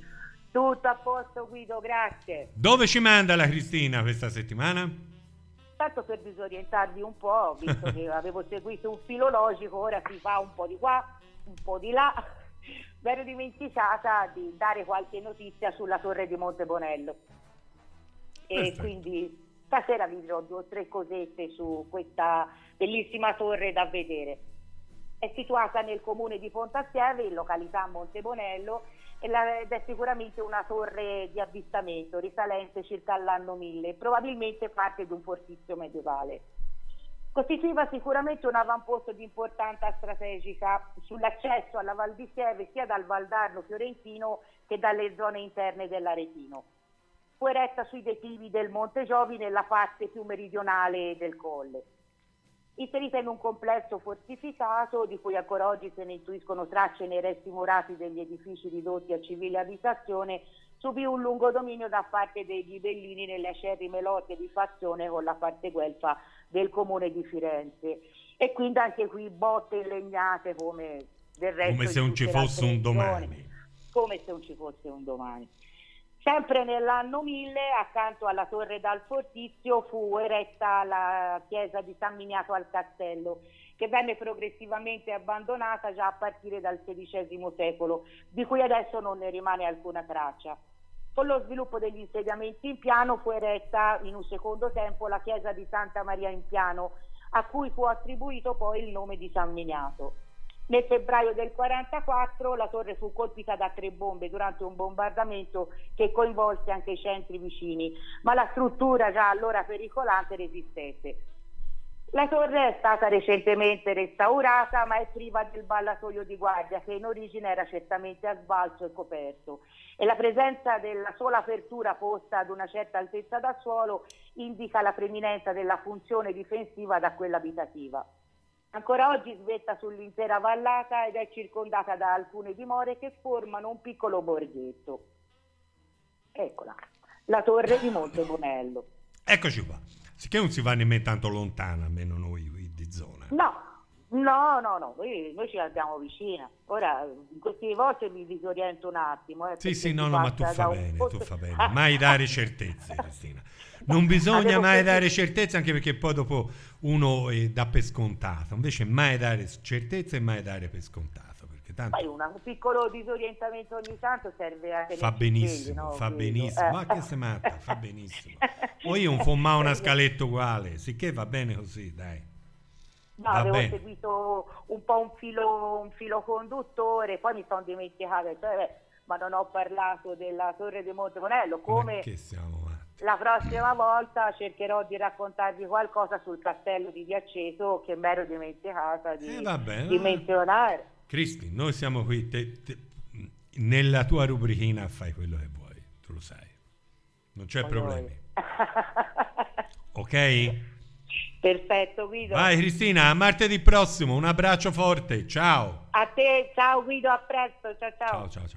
I: Tutto a posto, Guido, grazie.
A: Dove ci manda la Cristina questa settimana?
I: Tanto per disorientarvi un po', visto che avevo seguito un filologico, ora si fa un po' di qua, un po' di là. Mi ero dimenticata di dare qualche notizia sulla torre di Monte Bonello. E quindi stasera vi dirò 2 o 3 cosette su questa bellissima torre da vedere. È situata nel comune di Pontassieve, in località Monte Bonello, ed è sicuramente una torre di avvistamento risalente circa all'anno 1000, probabilmente parte di un fortizio medievale. Costituiva sicuramente un avamposto di importanza strategica sull'accesso alla Val di Sieve sia dal Valdarno fiorentino che dalle zone interne dell'Aretino. Fu eretta sui declivi del Monte Giovi nella parte più meridionale del colle. inserita in un complesso fortificato di cui ancora oggi se ne intuiscono tracce nei resti murati degli edifici ridotti a civile abitazione, subì un lungo dominio da parte dei ghibellini nelle acerrime lotte di fazione con la parte guelfa del comune di Firenze. E quindi anche qui botte e legnate come del resto.
A: Come se non ci fosse un domani.
I: Come se non ci fosse un domani. Sempre nell'anno 1000, accanto alla torre dal Fortizio, fu eretta la chiesa di San Miniato al Castello, che venne progressivamente abbandonata già a partire dal XVI secolo, di cui adesso non ne rimane alcuna traccia. Con lo sviluppo degli insediamenti in piano fu eretta in un secondo tempo la chiesa di Santa Maria in Piano, a cui fu attribuito poi il nome di San Miniato. Nel febbraio del 1944 la torre fu colpita da 3 bombe durante un bombardamento che coinvolse anche i centri vicini, ma la struttura, già allora pericolante, resistette. La torre è stata recentemente restaurata, ma è priva del ballatoio di guardia, che in origine era certamente a sbalzo e coperto, e la presenza della sola apertura posta ad una certa altezza dal suolo indica la preminenza della funzione difensiva da quella abitativa. Ancora oggi svetta sull'intera vallata ed è circondata da alcune dimore che formano un piccolo borghetto. Eccola, la torre di Monte Bonello.
A: Eccoci qua. Sicché non si va nemmeno tanto lontano, almeno noi di zona.
I: No, noi ci abbiamo vicina. Ora, in queste volte mi disoriento un attimo.
A: Sì, no, ma tu fa bene. Mai dare certezze, Cristina. Non bisogna mai dare certezze, anche perché poi dopo uno dà per scontato. Invece mai dare certezze e mai dare per scontato. Perché tanto...
I: Poi un piccolo disorientamento ogni tanto serve a
A: fa benissimo, no? Fa benissimo. Ma che sei matta, fa benissimo. O io non fumavo una scaletta uguale, sicché va bene così, dai.
I: No, avevo seguito un po' un filo conduttore, poi mi sono dimenticata, ma non ho parlato della torre di Monte Bonello. Come la prossima volta cercherò di raccontarvi qualcosa sul castello di Viaceto che mi ero dimenticata di menzionare.
A: Cristi, noi siamo qui, nella tua rubrichina fai quello che vuoi, tu lo sai, non c'è problemi. Ok?
I: Perfetto, Guido.
A: Vai Cristina, a martedì prossimo, un abbraccio forte, ciao.
I: A te, ciao Guido, a presto, ciao.
A: Ciao.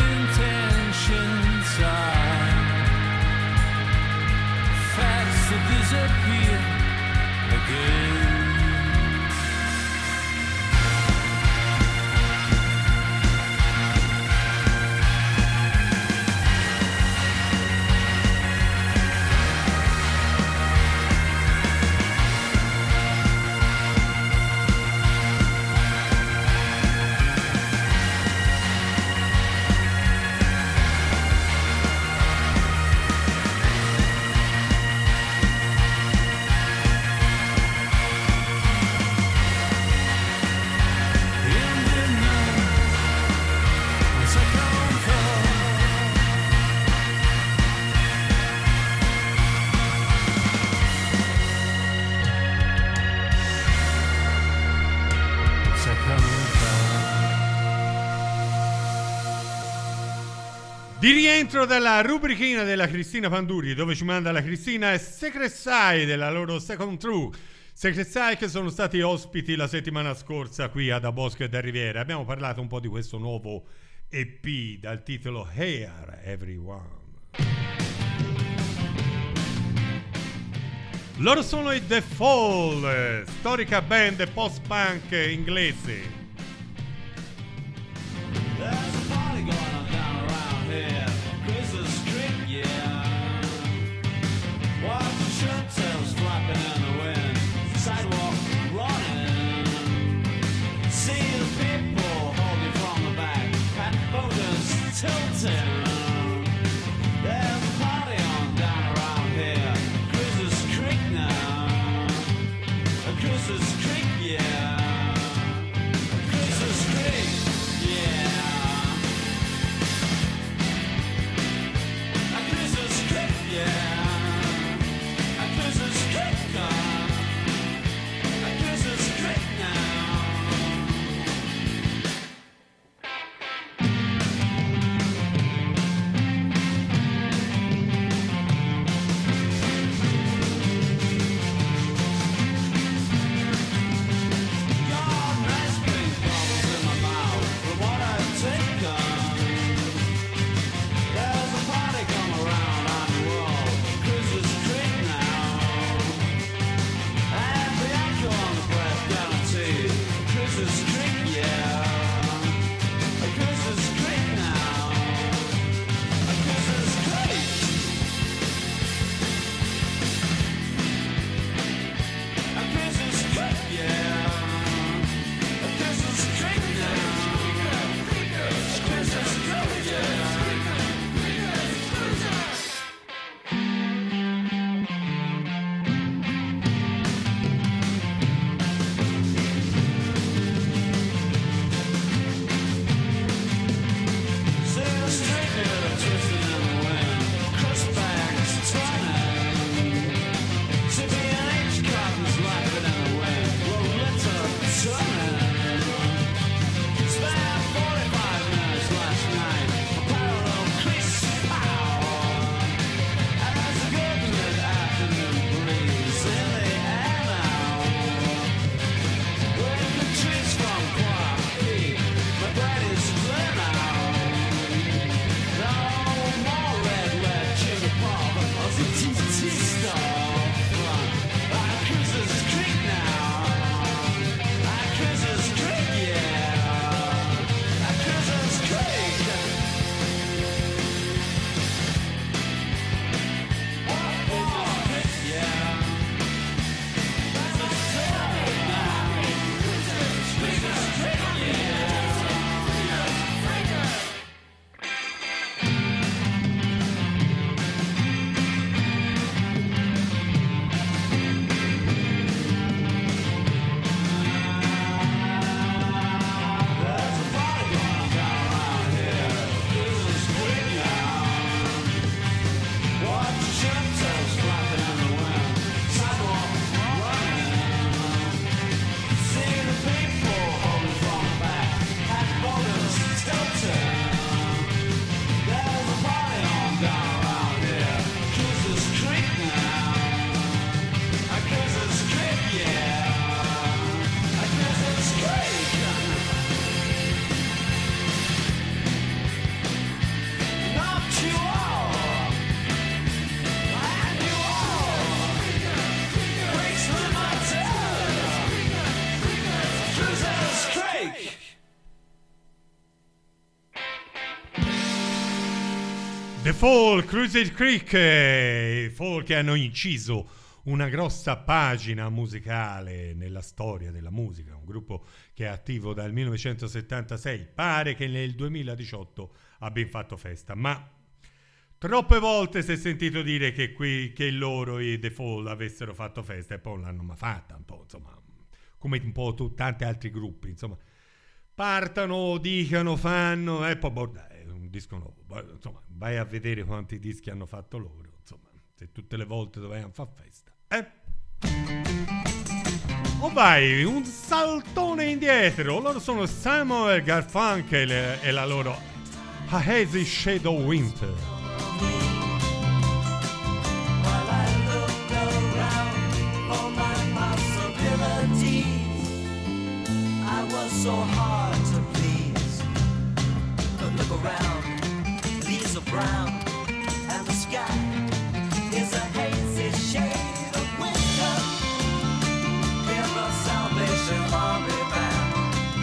F: Facts
B: disappear again.
A: Di rientro dalla rubrichina della Cristina Panduri, dove ci manda la Cristina, e Secret Side della loro Second True. Secret Side che sono stati ospiti la settimana scorsa qui ad A Bosco e da Riviera. Abbiamo parlato un po' di questo nuovo EP dal titolo Here Everyone. Loro sono i The Fall, storica band post-punk inglese.
G: There's a party going on down around here. Christmas street, yeah. Watch the shirt tails flapping in the wind. Sidewalk running. See the people holding from the back. Pat voters tilting. There's a party on down around here. Christmas Creek now. Christmas Creek, yeah. Christmas Creek, yeah.
A: The Fall, Cruiser Creek, Fall che hanno inciso una grossa pagina musicale nella storia della musica, un gruppo che è attivo dal 1976, pare che nel 2018 abbia fatto festa, ma troppe volte si è sentito dire che loro, i The Fall, avessero fatto festa e poi non l'hanno mai fatta, un po', insomma, come un po' tanti altri gruppi, insomma, partono, dicano, fanno e poi è un disco nuovo, insomma, vai a vedere quanti dischi hanno fatto loro, insomma, se tutte le volte dovevano far festa. O vai, un saltone indietro. Loro sono Samuel Garfunkel e la loro A Hazy Shadow Winter.
G: While I looked around for my possibilities, I was so hard to please. But look around, leaves are brown, and the sky is a hazy shade of winter. We're a Salvation Army band.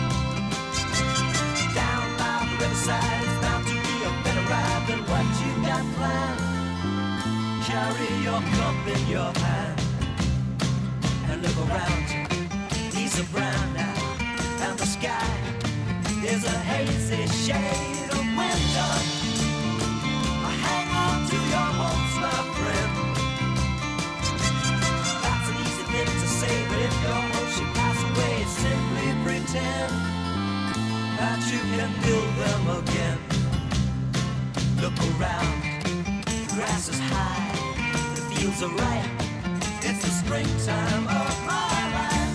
G: Down by the riverside, it's bound to be a better ride than what you got planned. Carry your cup in your hand and look around you. Leaves are brown now, and the sky is a hazy shade of winter. Hang on to your hopes, my friend. That's an easy thing to say, but if your hopes should pass away, simply pretend that you can build them again. Look around, the grass is high, the fields are ripe. It's the springtime of my life.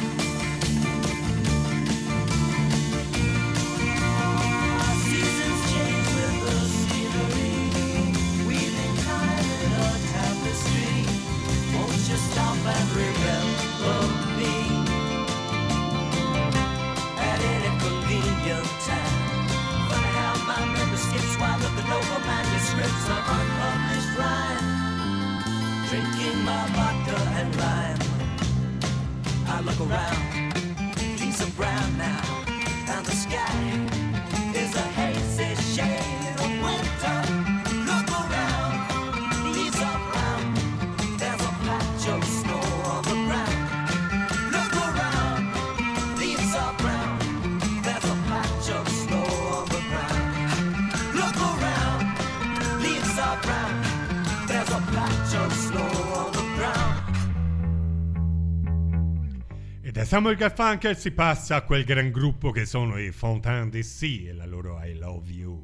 G: Seasons change with the scenery, weaving time in a tapestry. Won't you stop and remember me at any convenient time? Funny how my memory skips while looking over manuscripts of unpublished rhyme. Drinking my vodka and lime, I look around, leaves are brown now, and the sky is a hazy shade of winter. Look around, leaves are brown, there's a patch of snow on the ground. Look around, leaves are brown, there's a patch of snow on the ground. Look around, leaves are brown, there's a patch of snow on the ground.
A: E da Samuel Garfunkel si passa a quel gran gruppo che sono i Fountain DC e la loro I Love You.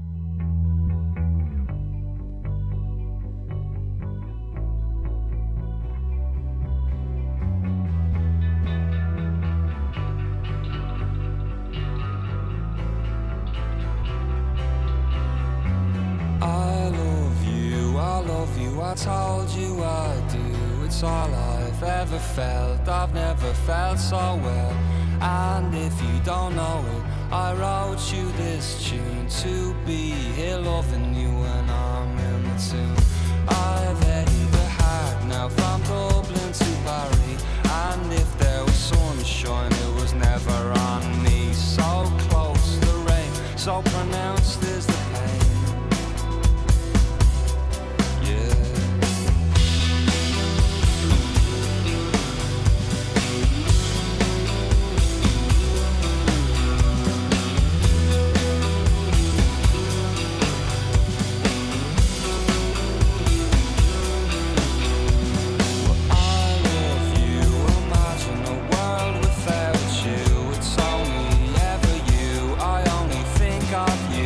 B: I love you, I told you I do. It's all I've ever felt, I've never felt so well. And if you don't know it, I wrote you this tune to be here loving you when I'm in the tune. I've headed the hard now from Dublin to Paris, and if there was sunshine it was never on me. So close the rain, so pronounced is the pain.
G: Of you.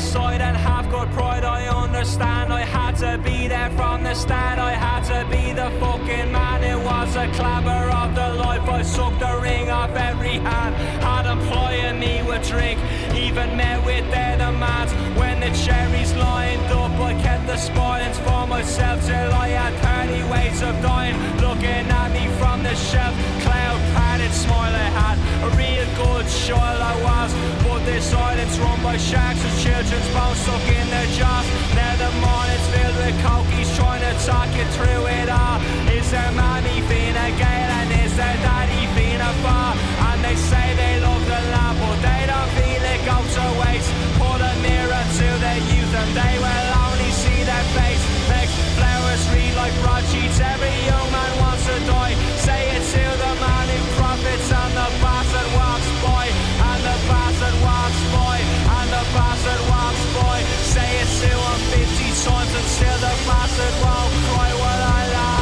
F: genocide and have got pride. I understand I had to be there from the start. I had to be the fucking man. It was a clamour of the life. I sucked the ring off every hand. Had employing me with drink, even met with their demands. When the cherries lined up, I kept the spoilings for myself till I had 30 ways of dying. Looking at me from the shelf, cloud padded smile I had. A real good child I was, but this silence run by sharks and children's bones stuck in their jaws. Now the morning's filled with cokies trying to talk you through it all. Is there mommy Fina Gale and is there daddy Fina Far? And they say they love the land but they don't feel it goes to waste. Put a mirror to their youth and they will only see their face. Makes flowers read like broadsheets, every young man wants to die. Say it to the man who profits and the bastard walks by. And the bastard walks by. And the bastard walks by. Say it to him 50 times and still the bastard won't cry. What I lie.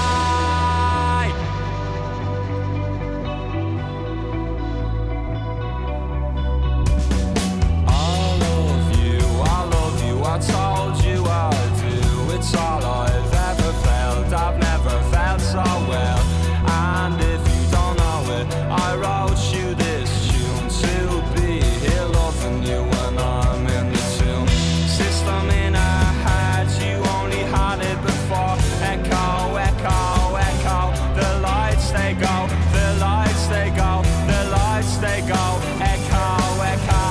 F: I told you I'd do, it's all I've ever felt. I've never felt so well. And if you don't know it, I wrote you this tune to be here loving you when I'm in the tune. System in our heads, you only had it before. Echo, echo, echo. The lights they go, the lights they go, the lights they go. Echo, echo.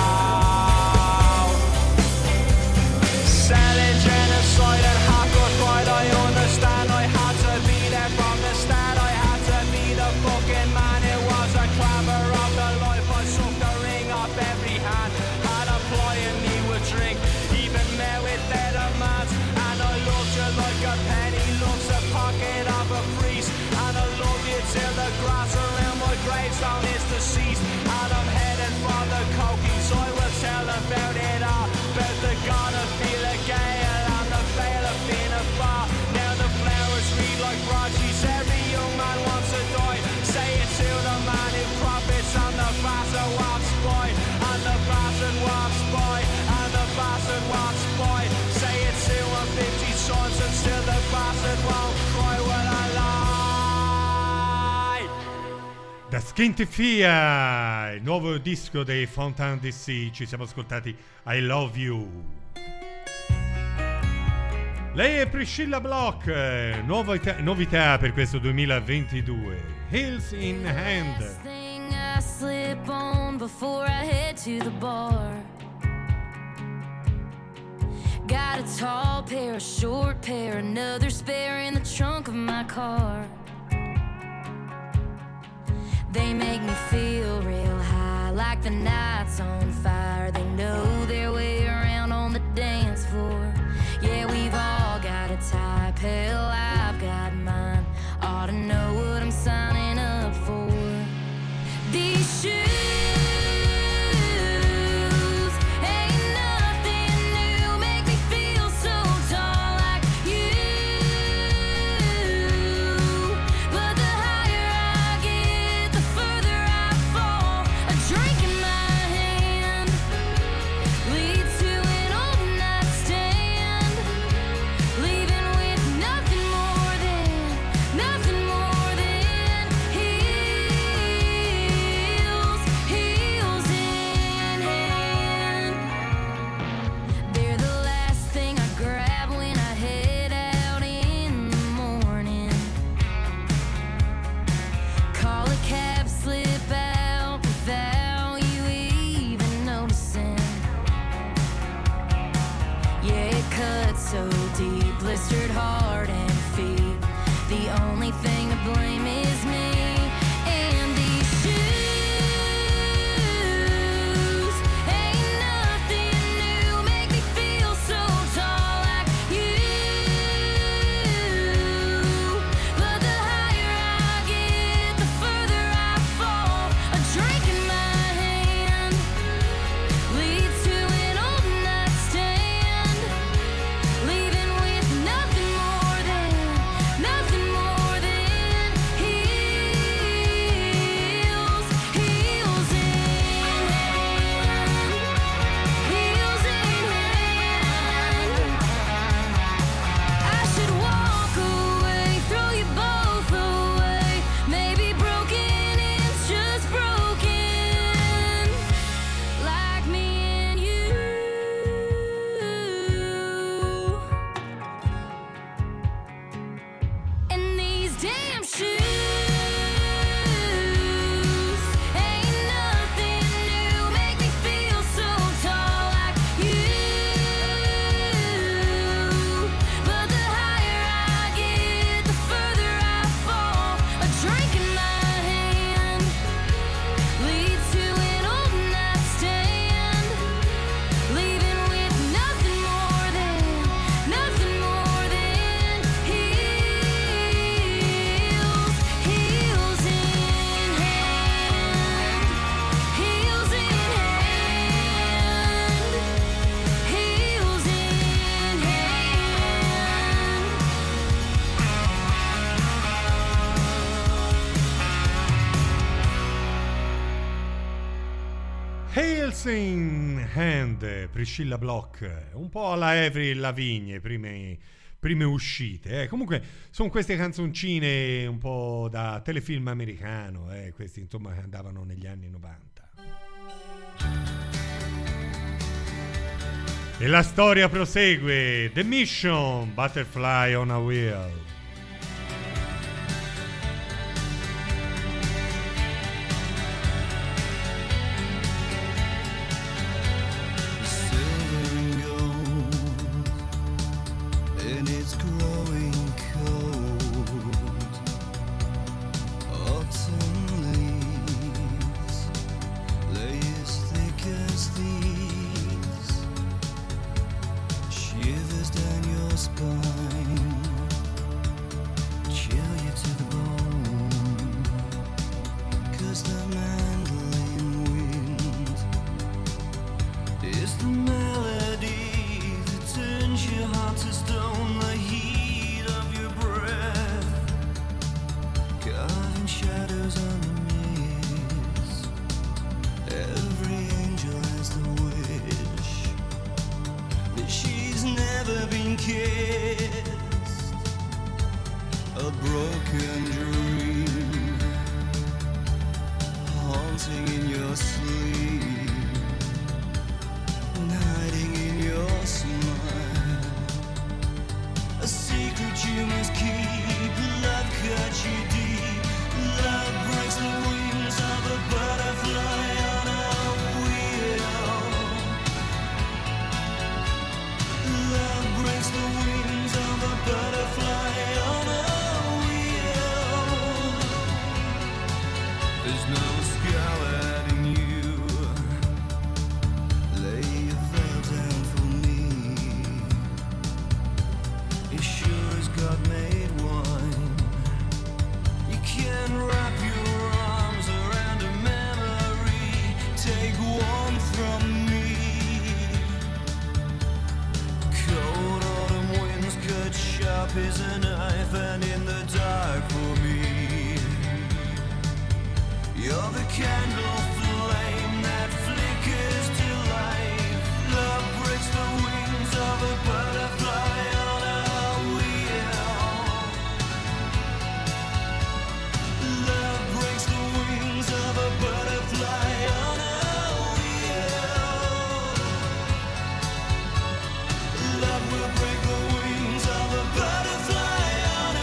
F: Selling genocide and hardcore pride. I understand I had to be there from the start. I had to be the fucking man. It was a clamor of the life. I sucked the ring off every hand. Had employing me with drink, even met with their demands. And I loved you like a penny loves a pocket of a priest. And I love you till the grass around my gravestone is deceased. And I'm headed for the cokies. I will tell about it all. About the god of Fela Gale and the veil of Fina Bar. Now the flowers read like broadsheets. Every young man wants to die. Say it to the man who profits and the bastard walks by. And the bastard walks by. And the bastard walks by. Say it to him 50 times and still the bastard won't cry. When I lie.
A: Da Skintifia, il nuovo disco dei Fontaine DC, ci siamo ascoltati I Love You. Lei è Priscilla Bloch, novità per questo 2022, Hills in Hand.
J: Last thing I slip on before I head to the bar. Got a tall pair, a short pair, another spare in the trunk of my car. They make me feel real high, like the night's on fire. They know their way around on the dance floor. Yeah, we've all got a type, hell, I've got mine. Ought to know what I'm signing up for. These shoes ain't nothing new, make me feel so tall like you. But the higher I get, the further I fall. A drink in my hand leads to an old nightstand, leaving with nothing more than heels in hand. They're the last thing I grab when I head out in the morning. Call a cab, slip out without you even noticing. Yeah, it cuts so deep, blistered heart and feet. The only thing to blame is me. And these shoes ain't nothing new, make me feel so tall like you. But the higher I get, the further I fall. A drink in my hand leads to an old nightstand, leaving with nothing more than heels.
A: Dancing Hand, Priscilla Bloch, un po' alla Avril Lavigne, prime uscite. Comunque sono queste canzoncine un po' da telefilm americano, questi insomma che andavano negli anni 90. E la storia prosegue. The Mission, Butterfly on a Wheel.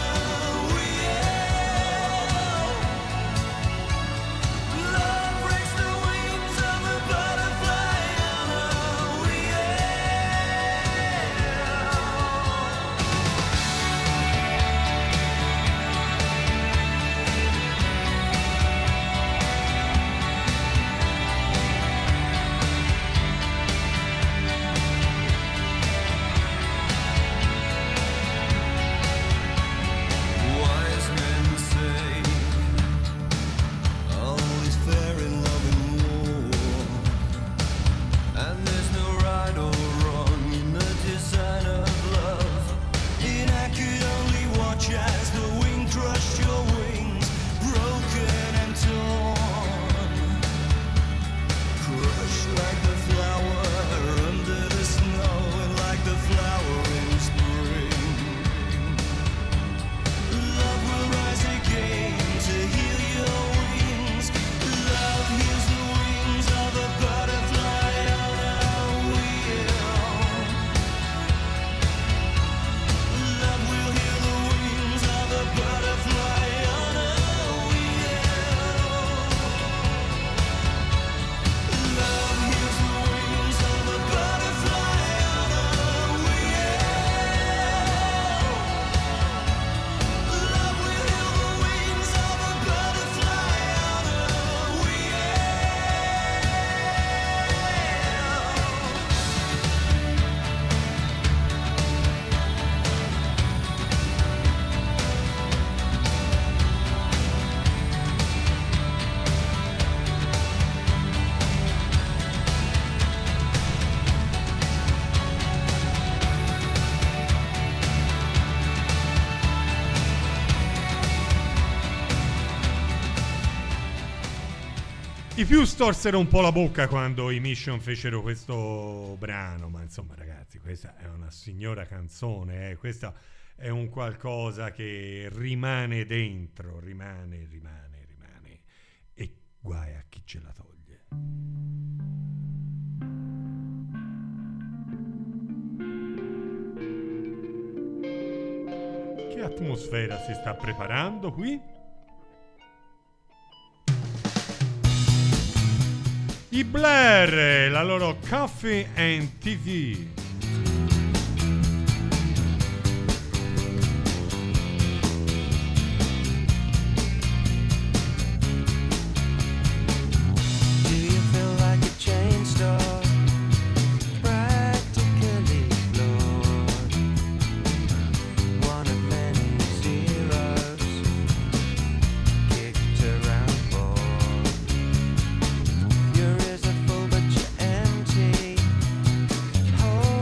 B: Love breaks
A: I più storsero un po' la bocca quando i Mission fecero questo brano, ma insomma ragazzi, questa è una signora canzone, questa è un qualcosa che rimane dentro, rimane e guai a chi ce la toglie. Che atmosfera si sta preparando qui? I Blair, la loro Coffee and TV.
B: Hold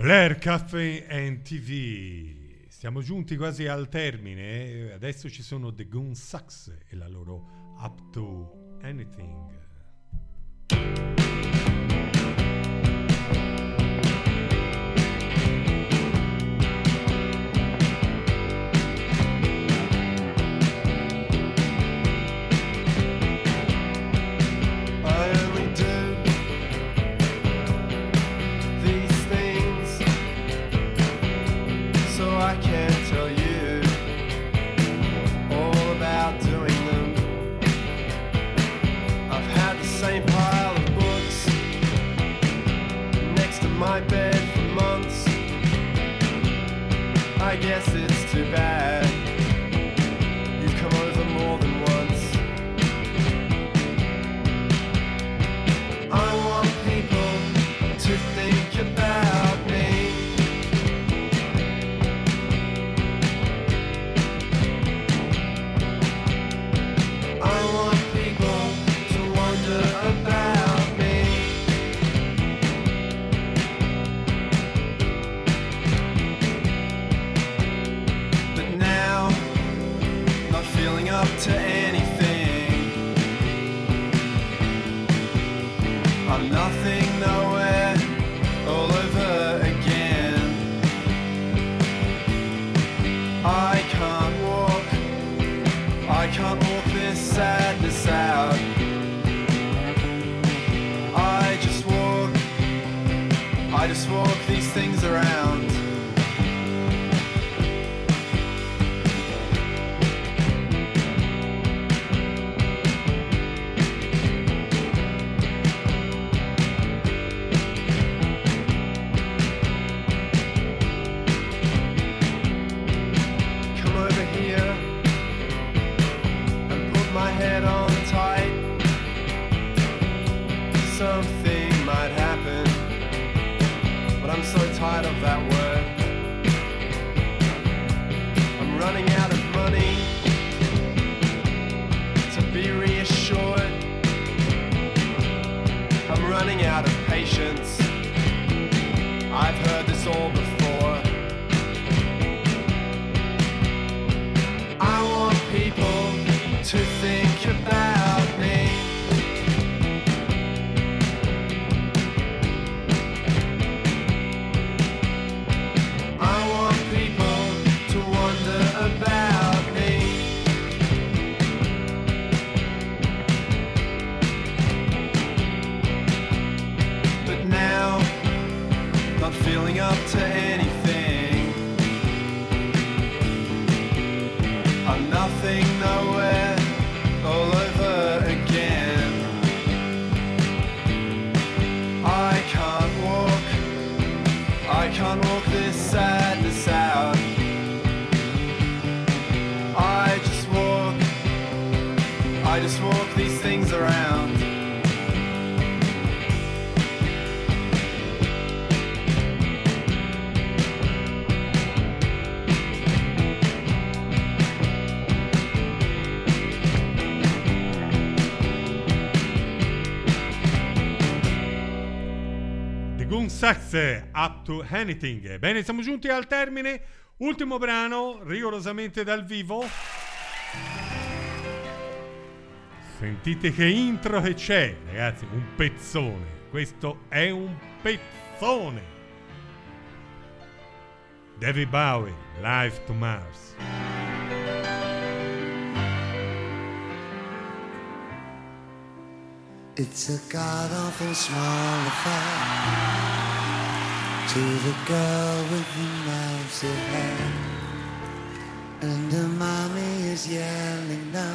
A: Blair Cafe NTV. Siamo giunti quasi al termine. Adesso ci sono The Goon Sax e la loro Up to Anything.
K: My bed for months. I guess it's too bad you've come over more than once. I want people to think about me. I want people to wonder about me. Feeling up to anything. I'm nothing, nowhere, all over again. I can't walk this sadness out. I just walk these things around. Something might happen, but I'm so tired of that word. I'm running out of money to be reassured. I'm running out of patience. I've heard this all before. I want people to think about me. About me. But now, not feeling up to anything. I'm nothing, nowhere, all over again. I can't walk this sadness out. I just walk these things around.
A: The Goon Sax, Up to Anything. Bene, siamo giunti al termine. Ultimo brano, rigorosamente dal vivo. Sentite che intro che c'è, ragazzi, un pezzone. Questo è un pezzone. David Bowie, Live to Mars.
L: It's a god-awful small affair to the girl with the mousy hair, and her mommy is yelling no,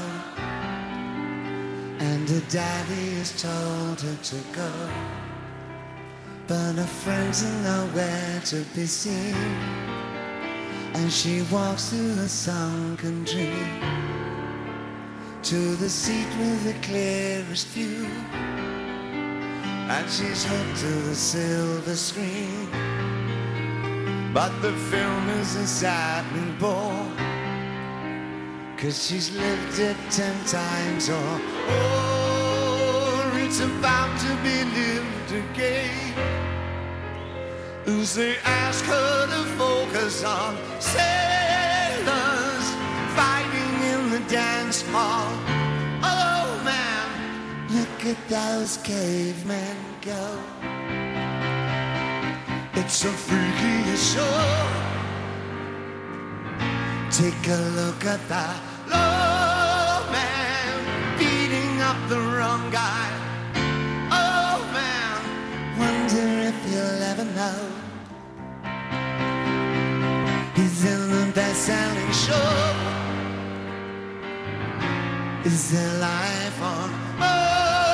L: and her daddy has told her to go, but her friends are nowhere to be seen, and she walks through a sunken dream to the seat with the clearest view, and she's hooked to the silver screen, but the film is a saddening bore, 'cause she's lived it 10 times or it's about to be lived again. Who's they ask her to focus on sailors fighting in the dance hall. Oh man, look at those cavemen go. It's a freaky show. Take a look at that low man beating up the wrong guy. Oh man, wonder if you'll ever know. He's in the best-selling show. Is there life on Earth?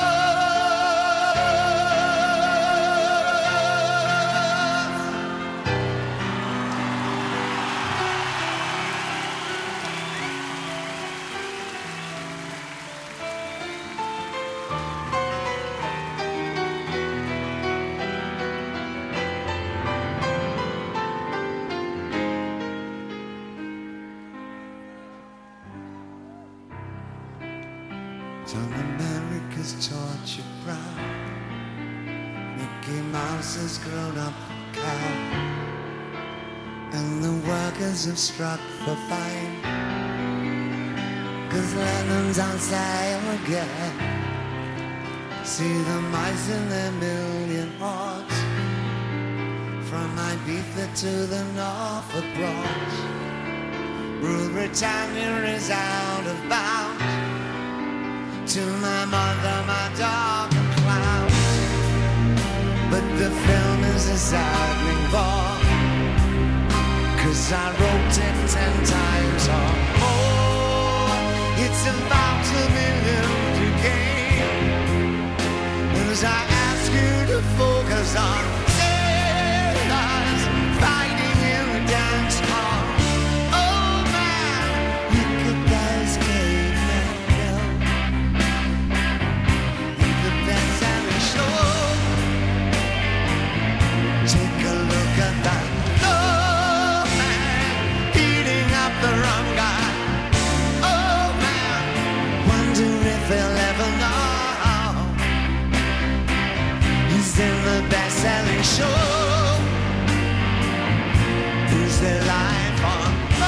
L: On America's tortured brow, Mickey Mouse has grown up a cow, and the workers have struck for fine, 'cause Lennon's on sale again. See the mice in their million hordes, from Ibiza to the Norfolk Broads. Rule Britannia is out of bounds. To my mother, my dog, and clowns. But the film is a saddening bore, 'cause I wrote it 10 times or more. It's about $1 million to gain, as I ask you to focus on sailors fighting in the dance hall. Oh man, look at those cavemen go. Take a look at that low man beating up the wrong guy. Oh man, wonder if they'll ever know. He's in the best-selling show. Who's their life on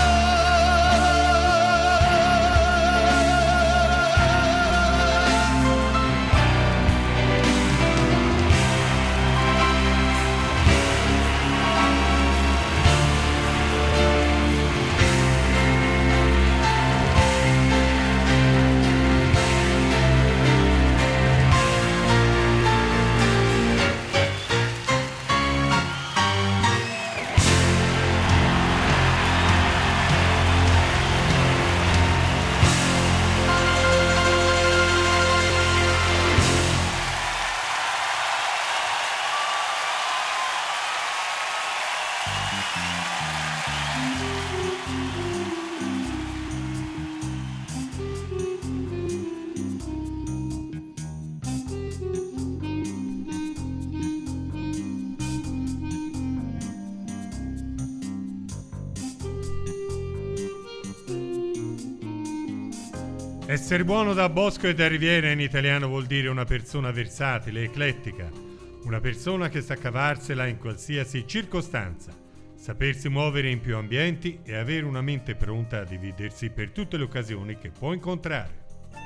A: Essere buono da Bosco e da Riviera in italiano vuol dire una persona versatile, eclettica, una persona che sa cavarsela in qualsiasi circostanza, sapersi muovere in più ambienti e avere una mente pronta a dividersi per tutte le occasioni che può incontrare.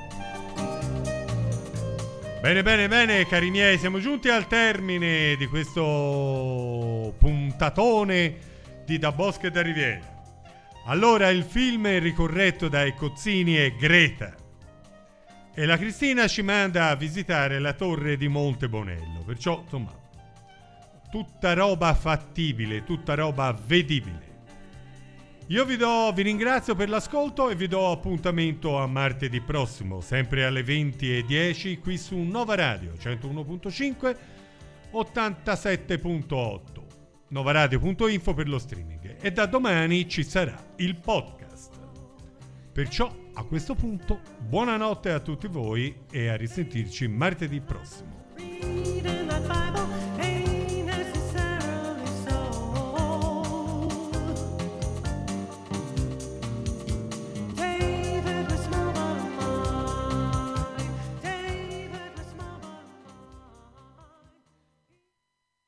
A: Bene, cari miei, siamo giunti al termine di questo puntatone di Da Bosco e da Riviera. Allora, il film ricorretto dai Cozzini è Greta e la Cristina ci manda a visitare la torre di Monte Bonello, perciò insomma tutta roba fattibile, tutta roba vedibile. Io vi ringrazio per l'ascolto e vi do appuntamento a martedì prossimo, sempre alle 20:10 qui su Nova Radio 101.5 87.8, novaradio.info per lo streaming, e da domani ci sarà il podcast. Perciò a questo punto buonanotte a tutti voi e a risentirci martedì prossimo.